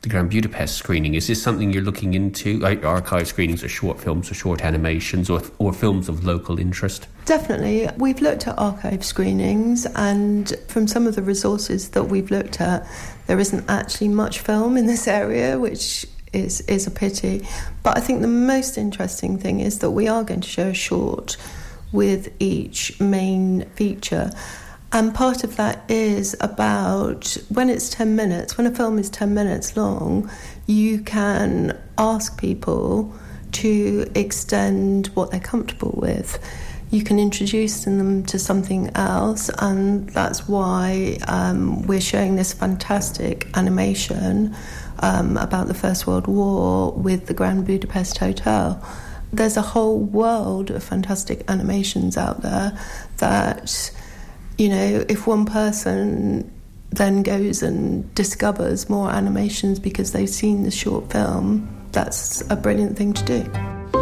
the Grand Budapest screening. Is this something you're looking into, like archive screenings or short films or short animations or, or films of local interest? Definitely. We've looked at archive screenings, and from some of the resources that we've looked at, there isn't actually much film in this area, which is, is a pity. But I think the most interesting thing is that we are going to show a short with each main feature. And part of that is about, when it's ten minutes, when a film is ten minutes long, you can ask people to extend what they're comfortable with. You can introduce them to something else, and that's why um, we're showing this fantastic animation um, about the First World War with the Grand Budapest Hotel. There's a whole world of fantastic animations out there that, you know, if one person then goes and discovers more animations because they've seen the short film, that's a brilliant thing to do.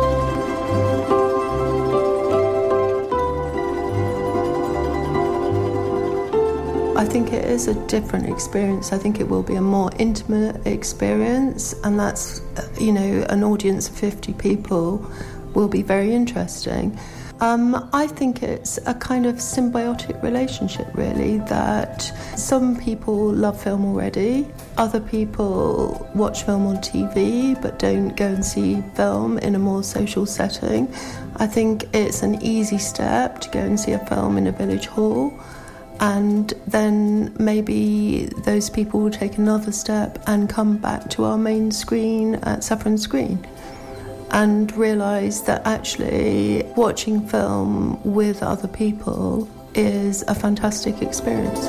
I think it is a different experience. I think it will be a more intimate experience, and that's, you know, an audience of fifty people will be very interesting. Um, I think it's a kind of symbiotic relationship, really, that some people love film already, other people watch film on T V but don't go and see film in a more social setting. I think it's an easy step to go and see a film in a village hall, and then maybe those people will take another step and come back to our main screen at Saffron Screen and realise that actually watching film with other people is a fantastic experience.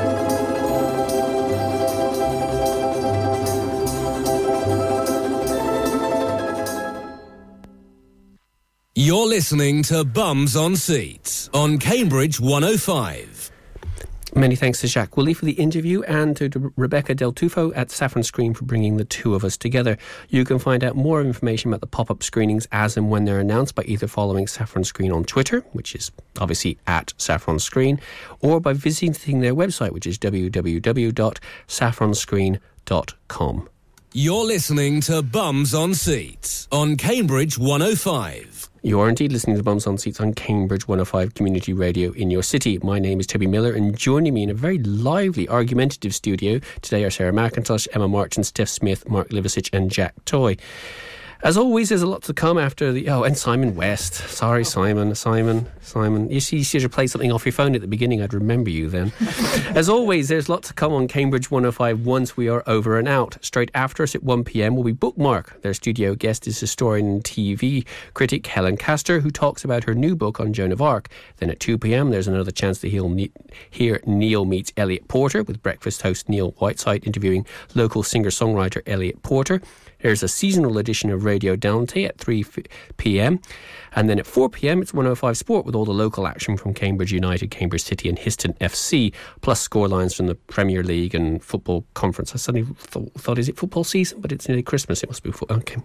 You're listening to Bums on Seats on Cambridge one oh five. Many thanks to Jacques Woolley for the interview, and to Rebecca Del Tufo at Saffron Screen for bringing the two of us together. You can find out more information about the pop-up screenings as and when they're announced by either following Saffron Screen on Twitter, which is obviously at Saffron Screen, or by visiting their website, which is w w w dot saffron screen dot com. You're listening to Bums on Seats on Cambridge one oh five. You are indeed listening to Bums on Seats on Cambridge one oh five Community Radio in your city. My name is Toby Miller, and joining me in a very lively, argumentative studio today are Sarah McIntosh, Emma Martin, Steph Smith, Mark Livicic and Jack Toy. As always, there's a lot to come after the... Oh, and Simon West. Sorry, Simon. Simon. Simon. You, see, you should have played something off your phone at the beginning. I'd remember you then. As always, there's lots to come on Cambridge one oh five once we are over and out. Straight after us at one p.m. will be Bookmark. Their studio guest is historian and T V critic Helen Castor, who talks about her new book on Joan of Arc. Then at two p.m. there's another chance to hear Neil Meets Elliot Porter, with breakfast host Neil Whiteside interviewing local singer-songwriter Elliot Porter. There's a seasonal edition of Radio Dante at three p.m. And then at four p.m. it's one oh five Sport with all the local action from Cambridge United, Cambridge City and Histon F C, plus scorelines from the Premier League and football conference. I suddenly th- thought, is it football season? But it's nearly Christmas. It must be football. Okay.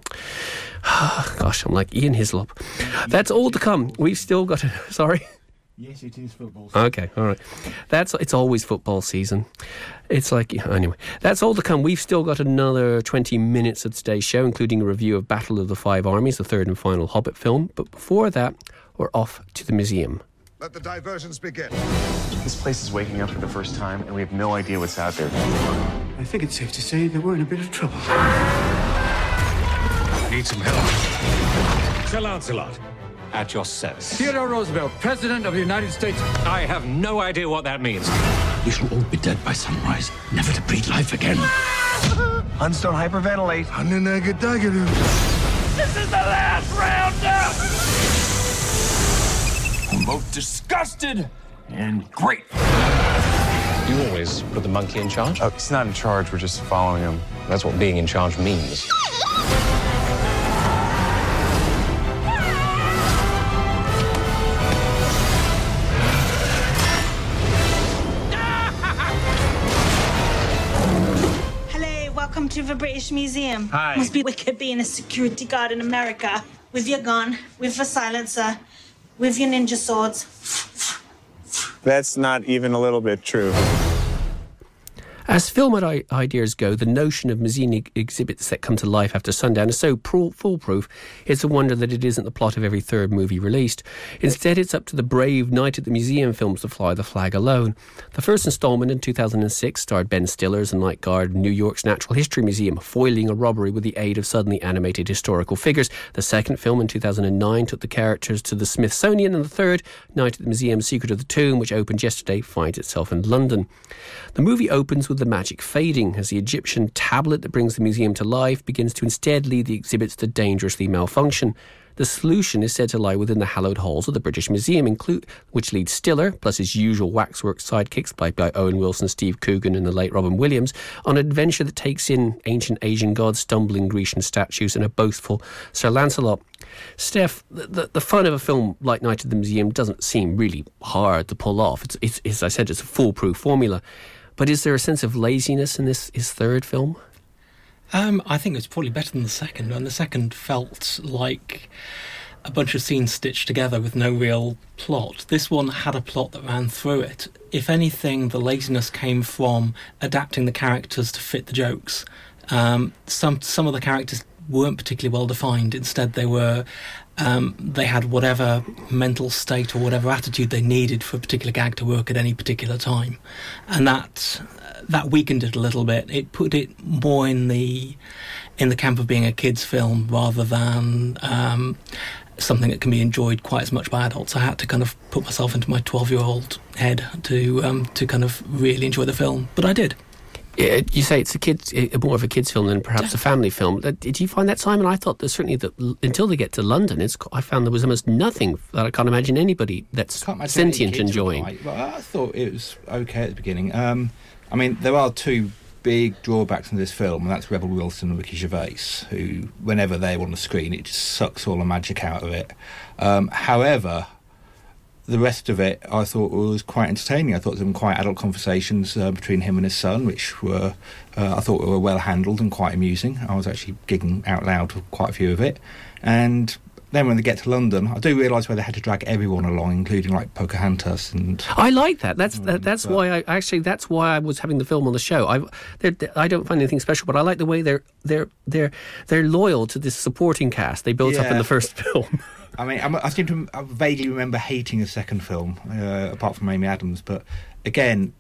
Gosh, I'm like Ian Hislop. That's all to come. We've still got to... Sorry? Yes, it is football season. Okay, all right. That's It's always football season. It's like, anyway, that's all to come. We've still got another twenty minutes of today's show, including a review of Battle of the Five Armies, the third and final Hobbit film. But before that, we're off to the museum. Let the diversions begin. This place is waking up for the first time, and we have no idea what's out there. I think it's safe to say that we're in a bit of trouble. Need some help. Sir Lancelot. At your service. Theodore Roosevelt, President of the United States. I have no idea what that means. We shall all be dead by sunrise, never to breathe life again. Huns don't hyperventilate. This is the last round up! I'm both disgusted and grateful. You always put the monkey in charge? Oh, he's not in charge, we're just following him. That's what being in charge means. Welcome to the British Museum. Hi. Must be wicked being a security guard in America. With your gun, with the silencer, with your ninja swords. That's not even a little bit true. As film i- ideas go, the notion of museum e- exhibits that come to life after sundown is so pro- foolproof, it's a wonder that it isn't the plot of every third movie released. Instead, it's up to the brave Night at the Museum films to fly the flag alone. The first instalment in two thousand six starred Ben Stiller as a night guard in New York's Natural History Museum, foiling a robbery with the aid of suddenly animated historical figures. The second film in two thousand nine took the characters to the Smithsonian, and the third, Night at the Museum Secret of the Tomb, which opened yesterday, finds itself in London. The movie opens with the magic fading as the Egyptian tablet that brings the museum to life begins to instead lead the exhibits to dangerously malfunction. The solution is said to lie within the hallowed halls of the British Museum, include, which leads Stiller, plus his usual waxwork sidekicks played by Owen Wilson, Steve Coogan and the late Robin Williams, on an adventure that takes in ancient Asian gods, stumbling Grecian statues and a boastful Sir Lancelot. Steph, the, the, the fun of a film like Night at the Museum doesn't seem really hard to pull off. It's, it's, as I said, it's a foolproof formula. But is there a sense of laziness in this his third film? Um, I think it's probably better than the second, and the second felt like a bunch of scenes stitched together with no real plot. This one had a plot that ran through it. If anything, the laziness came from adapting the characters to fit the jokes. Um, some some of the characters weren't particularly well defined. Instead, they were um, they had whatever mental state or whatever attitude they needed for a particular gag to work at any particular time, and that that weakened it a little bit. It put it more in the in the camp of being a kids' film rather than um, something that can be enjoyed quite as much by adults. I had to kind of put myself into my twelve-year-old head to um, to kind of really enjoy the film, but I did. You say it's a kids, more of a kids' film than perhaps a family film. Did you find that, Simon? I thought that certainly that until they get to London, it's, I found there was almost nothing that I can't imagine anybody that's imagine sentient enjoying. Like, well, I thought it was okay at the beginning. Um, I mean, there are two big drawbacks in this film, and that's Rebel Wilson and Ricky Gervais, who, whenever they're on the screen, it just sucks all the magic out of it. Um, however, the rest of it I thought was quite entertaining. I thought there were quite adult conversations uh, between him and his son, which were uh, I thought were well handled and quite amusing. I was actually giggling out loud for quite a few of it. And then when they get to London, I do realise why they had to drag everyone along, including like Pocahontas and. I like that. That's that, that's but, why I actually that's why I was having the film on the show. I I don't find anything special, but I like the way they're they're they're they're loyal to this supporting cast they built yeah. up in the first film. I mean, I'm, I seem to I vaguely remember hating the second film, uh, apart from Amy Adams. But again,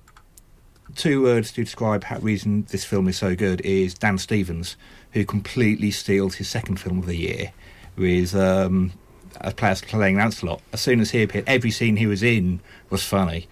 two words to describe how reason this film is so good is Dan Stevens, who completely steals his second film of the year with um, a player playing Lancelot. As soon as he appeared, every scene he was in was funny.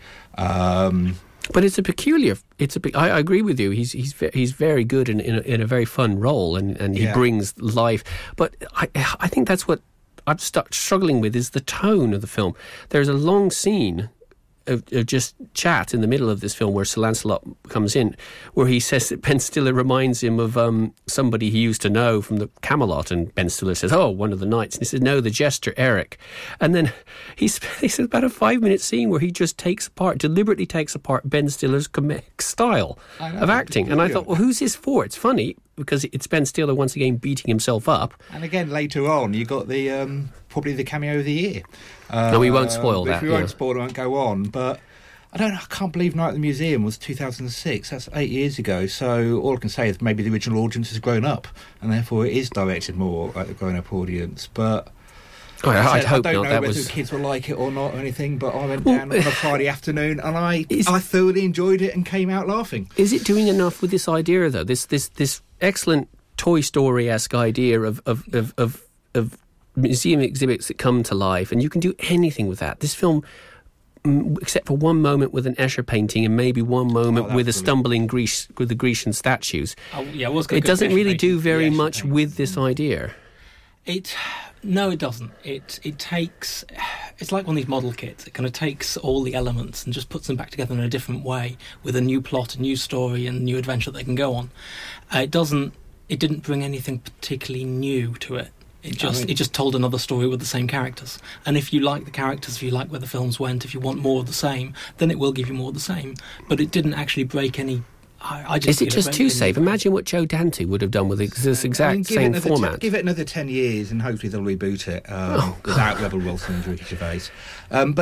Um, But it's a peculiar. It's a. I, I agree with you. He's he's he's very good in in a, in a very fun role, and, and he Yeah. brings life. But I I think that's what I'm stuck struggling with is the tone of the film. There's a long scene of, of just chat in the middle of this film where Sir Lancelot comes in, where he says that Ben Stiller reminds him of um, somebody he used to know from the Camelot, and Ben Stiller says, "Oh, one of the knights," and he says, "No, the jester Eric." And then he's he says about a five minute scene where he just takes apart, deliberately takes apart Ben Stiller's comic style know, of acting. And I thought, well, who's this for? It's funny because it's Ben Stiller once again beating himself up. And again, later on, you got the um, probably the cameo of the year. Uh, no, we won't spoil which that. We yeah. won't spoil. I won't go on. But I don't. I can't believe Night at the Museum was two thousand six. That's eight years ago. So all I can say is maybe the original audience has grown up, and therefore it is directed more at a grown-up audience. But Oh, I, I'd said, hope I don't not. know That whether was the kids will like it or not or anything. But I went Well, down on a Friday afternoon, and I I thoroughly enjoyed it and came out laughing. Is it doing enough with this idea, though? This this this excellent Toy Story-esque idea of of, of, of of museum exhibits that come to life, and you can do anything with that. This film, mm, except for one moment with an Escher painting and maybe one moment Oh, with a that's stumbling Greece with the Grecian statues, Oh, yeah, I was gonna it go doesn't Escher really painting. do very The Escher much with this idea. It no, it doesn't. It it takes. It's like one of these model kits. It kind of takes all the elements and just puts them back together in a different way with a new plot, a new story, and a new adventure that they can go on. Uh, it doesn't. It didn't bring anything particularly new to it. It just I mean- it just told another story with the same characters. And if you like the characters, if you like where the films went, if you want more of the same, then it will give you more of the same. But it didn't actually break any. I, I just Is it feel just broke too any- safe? Imagine what Joe Dante would have done with this this I exact mean, give it same another format. Te- give it another ten years, and hopefully they'll reboot it um, Oh, without Rebel Wilson and Ricky Gervais. Um, but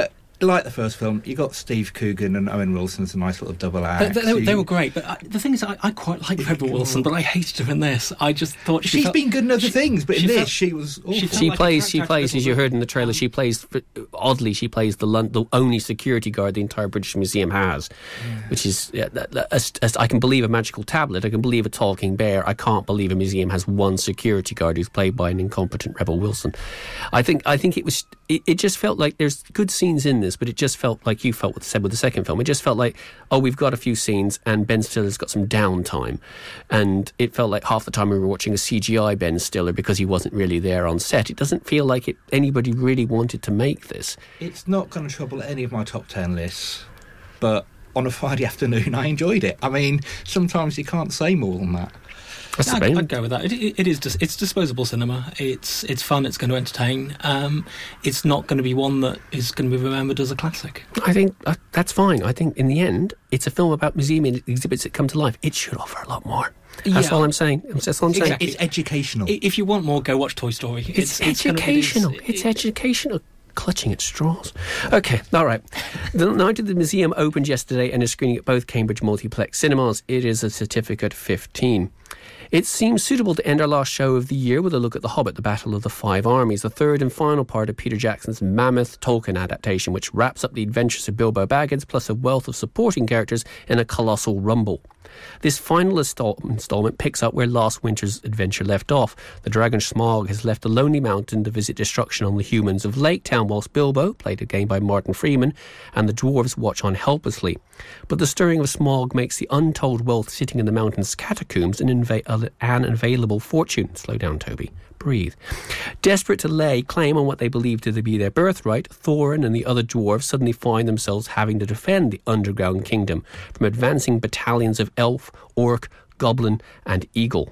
like the first film, you got Steve Coogan and Owen Wilson as a nice little double act. They, they, they were great, but I, the thing is, I, I quite like Rebel Wilson, but I hated her in this. I just thought she she's felt, been good in other she, things, but in she this felt, she was awful. She, She like plays. She character plays, as you actor. heard in the trailer. She plays. Oddly, she plays the Lon- the only security guard the entire British Museum has, yeah. which is. Yeah, that, that, as, as I can believe a magical tablet. I can believe a talking bear. I can't believe a museum has one security guard who's played by an incompetent Rebel Wilson. I think. I think it was. It, it just felt like there's good scenes in this, but it just felt like you felt with said with the second film. It just felt like, oh, we've got a few scenes, and Ben Stiller's got some downtime, and it felt like half the time we were watching a C G I Ben Stiller because he wasn't really there on set. It doesn't feel like it, anybody really wanted to make this. It's not going to trouble any of my top ten lists, but on a Friday afternoon, I enjoyed it. I mean, sometimes you can't say more than that. Yeah, I'd, I'd go with that. It, it, it is. Dis- it's disposable cinema. It's it's fun. It's going to entertain. Um, it's not going to be one that is going to be remembered as a classic. I think uh, that's fine. I think in the end, it's a film about museum exhibits that come to life. It should offer a lot more. That's Yeah. all I'm saying. That's all I'm saying. It's educational. I- If you want more, go watch Toy Story. It's, it's educational. Kind of, it is, it's educational. Clutching at straws. Okay, all right. The night of the museum opened yesterday and is screening at both Cambridge Multiplex cinemas. It is a certificate fifteen. It seems suitable to end our last show of the year with a look at The Hobbit, The Battle of the Five Armies, the third and final part of Peter Jackson's mammoth Tolkien adaptation, which wraps up the adventures of Bilbo Baggins plus a wealth of supporting characters in a colossal rumble. This final install- installment picks up where last winter's adventure left off. The dragon Smaug has left the Lonely Mountain to visit destruction on the humans of Lake Town, whilst Bilbo, played again by Martin Freeman, and the dwarves watch on helplessly. But the stirring of Smaug makes the untold wealth sitting in the mountain's catacombs an, inva- an available fortune. Slow down, Toby. Breathe. Desperate to lay claim on what they believe to be their birthright, Thorin and the other dwarves suddenly find themselves having to defend the underground kingdom from advancing battalions of elf, orc, goblin and eagle.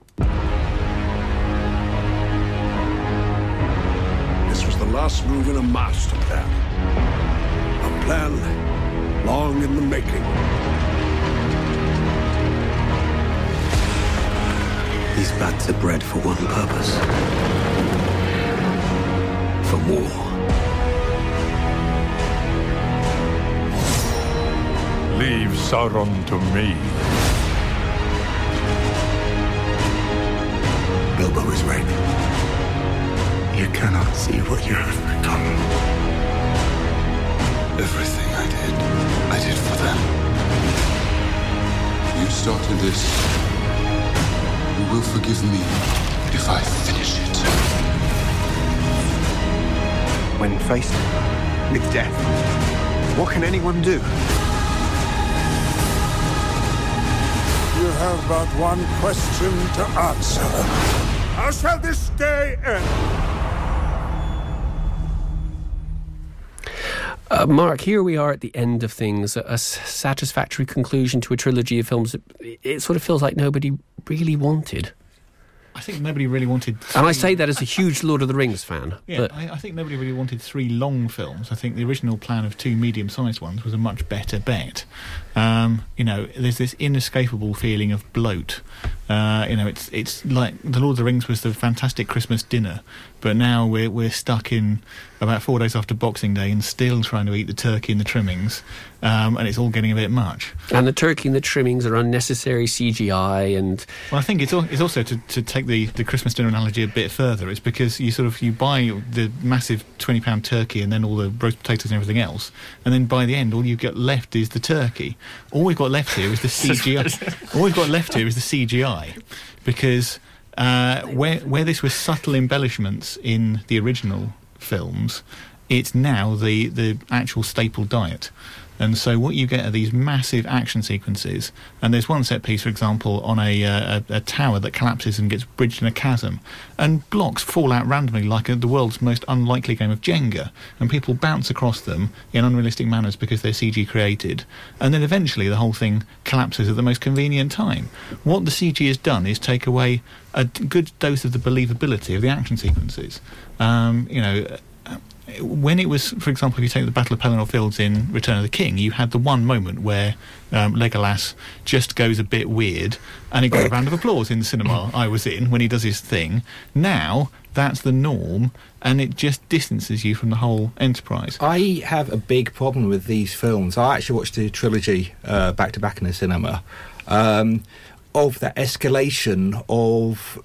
This was the last move in a master plan. A plan long in the making. These bats are bred for one purpose. For war. Leave Sauron to me. Bilbo is right. You cannot see what you have become. Everything I did, I did for them. You started this. You will forgive me if I finish it. When faced with death, what can anyone do? You have but one question to answer. How shall this day end? Uh, Mark, here we are at the end of things, a, a satisfactory conclusion to a trilogy of films that it sort of feels like nobody really wanted. I think nobody really wanted... And I say that as a huge Lord of the Rings fan. Yeah, but I, I think nobody really wanted three long films. I think the original plan of two medium-sized ones was a much better bet. Um, you know, there's this inescapable feeling of bloat. Uh, you know, it's it's like The Lord of the Rings was the fantastic Christmas dinner, but now we're we're stuck in about four days after Boxing Day and still trying to eat the turkey and the trimmings, um, and it's all getting a bit much. And the turkey and the trimmings are unnecessary C G I, and well, I think it's al- it's also to, to take the, the Christmas dinner analogy a bit further. It's because you sort of you buy the massive twenty pound turkey and then all the roast potatoes and everything else, and then by the end all you get left is the turkey. All we've got left here is the C G I. All we've got left here is the C G I, because uh, where where this was subtle embellishments in the original films, it's now the the actual staple diet. And so what you get are these massive action sequences. And there's one set piece, for example, on a, uh, a, a tower that collapses and gets bridged in a chasm. And blocks fall out randomly like a, the world's most unlikely game of Jenga. And people bounce across them in unrealistic manners because they're C G created. And then eventually the whole thing collapses at the most convenient time. What the C G has done is take away a good dose of the believability of the action sequences. Um, you know... when it was, for example, if you take the Battle of Pelennor Fields in Return of the King, you had the one moment where um, Legolas just goes a bit weird, and he got a round of applause in the cinema I was in when he does his thing. Now that's the norm, and it just distances you from the whole enterprise. I have a big problem with these films. I actually watched the trilogy uh, back to back in the cinema, um, of that escalation of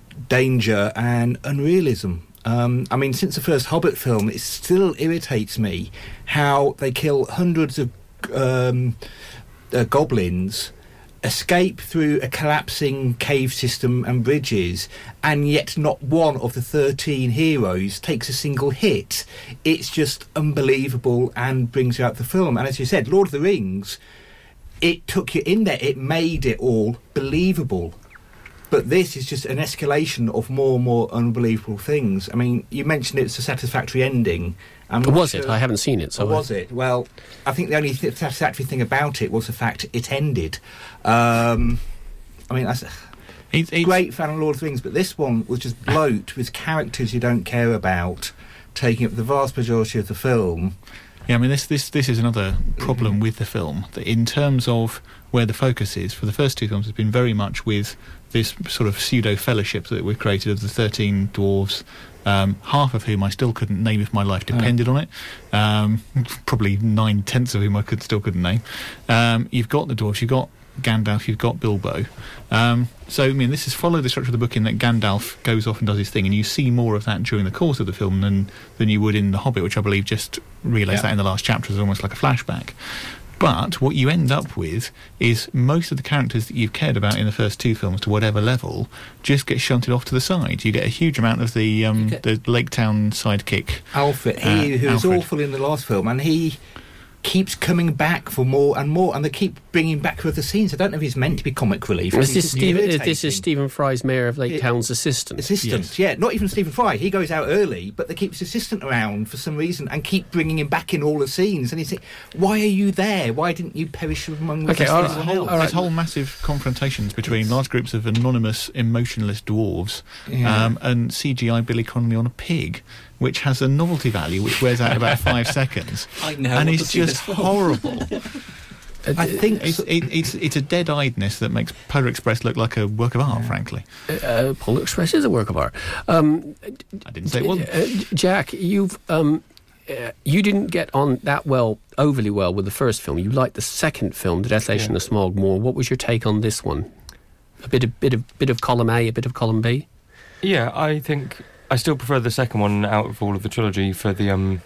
danger and unrealism. Um, I mean, since the first Hobbit film, it still irritates me how they kill hundreds of um, uh, goblins, escape through a collapsing cave system and bridges, and yet not one of the thirteen heroes takes a single hit. It's just unbelievable and brings you out the film. And as you said, Lord of the Rings, it took you in there. It made it all believable. But this is just an escalation of more and more unbelievable things. I mean, you mentioned it's a satisfactory ending. I'm not was sure, it? I haven't seen it. So or was it? Well, I think the only th- satisfactory thing about it was the fact it ended. Um, I mean, that's a great fan of Lord of the Rings, but this one was just bloat with characters you don't care about, taking up the vast majority of the film. Yeah, I mean, this this this is another problem with the film, that in terms of where the focus is, for the first two films, has been very much with this sort of pseudo-fellowship that we've created of the thirteen dwarves, um, half of whom I still couldn't name if my life depended oh. on it, um, probably nine-tenths of whom I could still couldn't name. Um, you've got the dwarves, you've got Gandalf, you've got Bilbo. Um, so, I mean, this is follow the structure of the book in that Gandalf goes off and does his thing, and you see more of that during the course of the film than, than you would in The Hobbit, which I believe just realised yeah. that in the last chapter is almost like a flashback. But what you end up with is most of the characters that you've cared about in the first two films, to whatever level, just get shunted off to the side. You get a huge amount of the um, the Lake Town sidekick. Alfred, he uh, who was Alfred. awful in the last film, and he keeps coming back for more and more, and they keep bringing back other scenes. I don't know if he's meant to be comic relief. Is this, Stephen, uh, this is Stephen Fry's Mayor of Lake Town's assistant. Assistant, yes. yeah. Not even Stephen Fry. He goes out early, but they keep his assistant around for some reason and keep bringing him back in all the scenes. And you think, why are you there? Why didn't you perish among the okay, rest all, of whole, the There's whole massive confrontations between large groups of anonymous, emotionless dwarves Yeah. um, and C G I Billy Connolly on a pig, which has a novelty value which wears out in about five seconds. I know. And what it's to see just this horrible. I think it's, it, it's it's a dead-eyedness that makes Polar Express look like a work of art, frankly. Uh, Polar Express is a work of art. Um, I didn't say it wasn't. Uh, Jack, you've um, uh, you didn't get on that well, overly well, with the first film. You liked the second film, The Desolation Yeah. of Smaug, more. What was your take on this one? A bit of bit of bit of column A, a bit of column B. Yeah, I think I still prefer the second one out of all of the trilogy for the um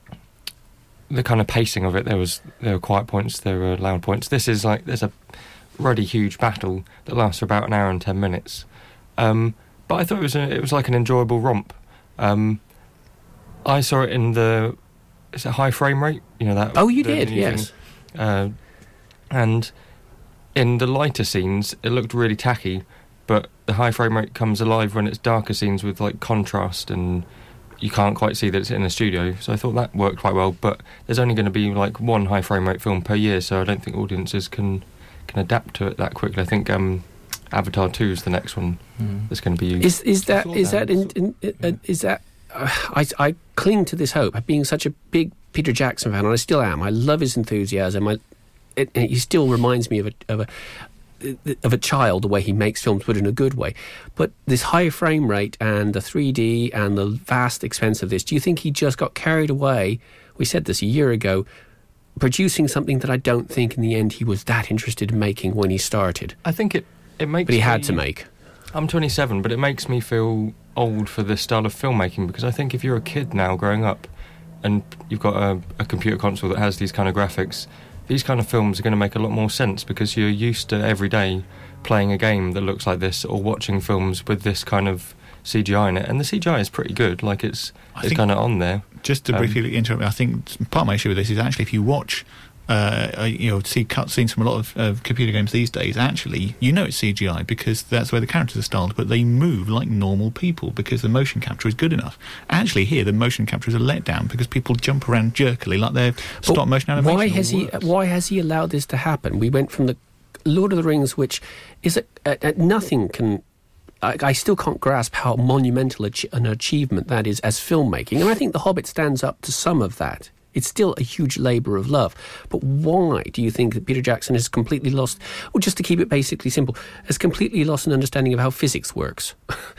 the kind of pacing of it. There was there were quiet points, there were loud points. This is like there's a ruddy huge battle that lasts for about an hour and ten minutes. Um, but I thought it was a, it was like an enjoyable romp. Um, I saw it in the is it high frame rate? You know that. Oh, you the, did, the new yes. thing? Uh, and in the lighter scenes, it looked really tacky. But the high frame rate comes alive when it's darker scenes with like contrast, and you can't quite see that it's in a studio. So I thought that worked quite well. But there's only going to be like one high frame rate film per year, so I don't think audiences can can adapt to it that quickly. I think um, Avatar two is the next one Mm. that's going to be used. Is is that is that in, in, uh, is that? Uh, I I cling to this hope. Being such a big Peter Jackson fan, and I still am. I love his enthusiasm. I, it, it, he still reminds me of a of a. of a child, the way he makes films, but in a good way. But this high frame rate and the three D and the vast expense of this, do you think he just got carried away? We said this a year ago, producing something that I don't think in the end he was that interested in making when he started. I think it, it makes But he had me- to make. I'm twenty-seven, but it makes me feel old for this style of filmmaking, because I think if you're a kid now growing up and you've got a, a computer console that has these kind of graphics, these kind of films are going to make a lot more sense, because you're used to every day playing a game that looks like this or watching films with this kind of C G I in it. And the C G I is pretty good, like it's I it's think- kind of on there. Just to Um, briefly interrupt, I think part of my issue with this is actually if you watch, uh, uh, you know, see cutscenes from a lot of uh, computer games these days, actually, you know it's C G I because that's where the characters are styled, but they move like normal people because the motion capture is good enough. Actually, here, the motion capture is a letdown because people jump around jerkily like they're But stop motion animation. Why or has he? worse. Why has he allowed this to happen? We went from the Lord of the Rings, which is a, a, a, nothing can I, I still can't grasp how monumental ach- an achievement that is as filmmaking. And I think The Hobbit stands up to some of that. It's still a huge labour of love. But why do you think that Peter Jackson has completely lost, or just to keep it basically simple, has completely lost an understanding of how physics works?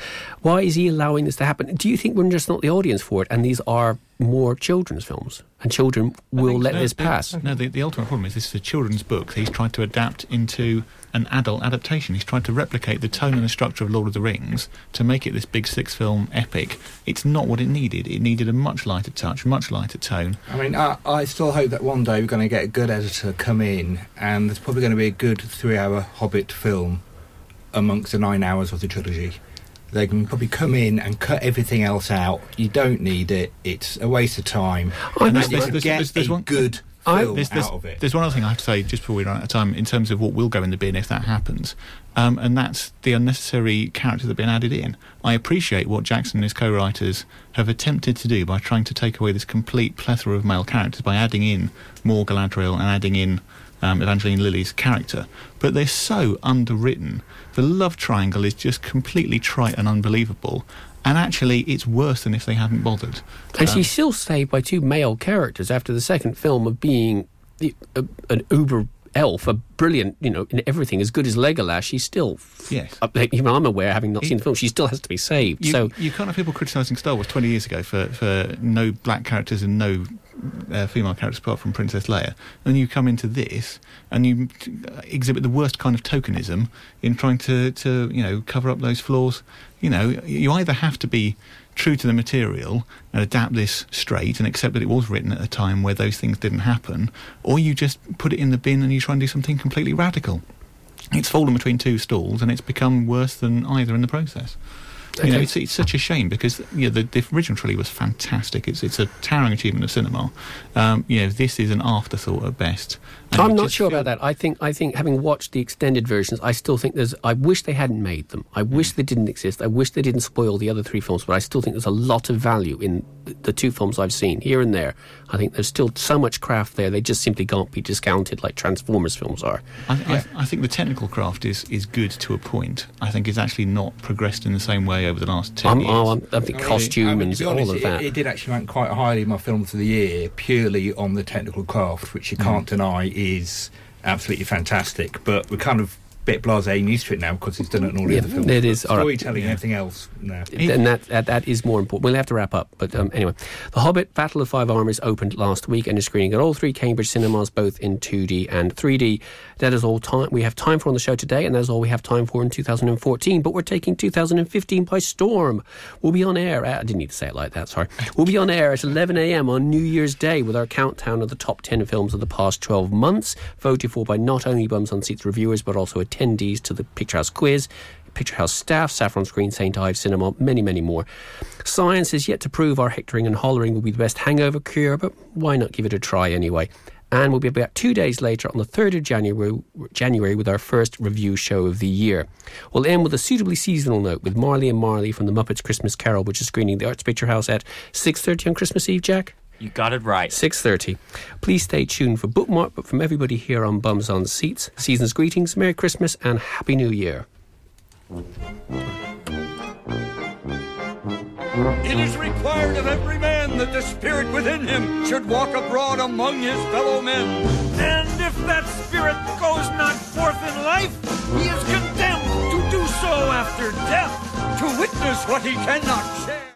Why is he allowing this to happen? Do you think we're just not the audience for it, and these are more children's films, and children will let no, this pass? No, the, the ultimate problem is this is a children's book that he's tried to adapt into an adult adaptation. He's tried to replicate the tone and the structure of Lord of the Rings to make it this big six-film epic. It's not what it needed. It needed a much lighter touch, much lighter tone. I mean, I, I still hope that one day we're going to get a good editor come in, and there's probably going to be a good three-hour Hobbit film amongst the nine hours of the trilogy. They can probably come in and cut everything else out. You don't need it. It's a waste of time. And and there's, you there's, can there's, get there's, there's a one, good I, film there's, there's, out of it. There's one other thing I have to say, just before we run out of time, in terms of what will go in the bin if that happens, um, and that's the unnecessary characters that have been added in. I appreciate what Jackson and his co-writers have attempted to do by trying to take away this complete plethora of male characters by adding in more Galadriel and adding in Um, Evangeline Lilly's character, but they're so underwritten. The love triangle is just completely trite and unbelievable, and actually it's worse than if they hadn't bothered. And Um, she's still saved by two male characters after the second film of being the, uh, an uber elf, a brilliant, you know, in everything, as good as Legolas. She's still, yes. Uh, even I'm aware, having not seen the film, she still has to be saved. You, so you can't have people criticising Star Wars twenty years ago for, for no black characters and no uh, female characters apart from Princess Leia, and you come into this and you exhibit the worst kind of tokenism in trying to, to you know, cover up those flaws. You know, you either have to be true to the material and adapt this straight and accept that it was written at a time where those things didn't happen, or you just put it in the bin and you try and do something completely radical. It's fallen between two stools and it's become worse than either in the process. You know, it's, it's such a shame because you know, the, the original trilogy was fantastic. It's it's a towering achievement of cinema. Um, you know, this is an afterthought at best. And I'm you not just sure feel- about that. I think I think having watched the extended versions, I still think there's. I wish they hadn't made them. I wish they didn't exist. I wish they didn't spoil the other three films. But I still think there's a lot of value in the two films I've seen here and there. I think there's still so much craft there. They just simply can't be discounted like Transformers films are. I, I, I think the technical craft is, is good to a point. I think it's actually not progressed in the same way over the last ten I'm, years. oh, I'm, I think costume I mean, and to be all honest, of that. It, it did actually rank quite highly in my films of the year, purely on the technical craft, which you can't deny is absolutely fantastic. But we're kind of a bit blasé and used to it now because he's done it in all the Yeah, other films. it is, all right. Storytelling and everything else. No. And that, that that is more important. We'll have to wrap up. But um, anyway, The Hobbit, Battle of Five Armies opened last week and is screening at all three Cambridge cinemas, both in two D and three D. That is all time we have time for on the show today, and that is all we have time for in two thousand fourteen. But we're taking two thousand fifteen by storm. We'll be on air at, I didn't need to say it like that, sorry. We'll be on air at eleven a.m. on New Year's Day with our countdown of the top ten films of the past twelve months, voted for by not only Bums on Seats reviewers, but also attendees to the Picture House quiz, Picture House staff, Saffron Screen, Saint Ives Cinema, many, many more. Science is yet to prove our hectoring and hollering will be the best hangover cure, but why not give it a try anyway? And we'll be about two days later on the third of January, January with our first review show of the year. We'll end with a suitably seasonal note with Marley and Marley from the Muppets Christmas Carol, which is screening the Arts Picture House at six thirty on Christmas Eve, Jack? You got it right. six thirty. Please stay tuned for Bookmark, but from everybody here on Bums on Seats, season's greetings, Merry Christmas and Happy New Year. It is required of every man that the spirit within him should walk abroad among his fellow men. And if that spirit goes not forth in life, he is condemned to do so after death, to witness what he cannot share.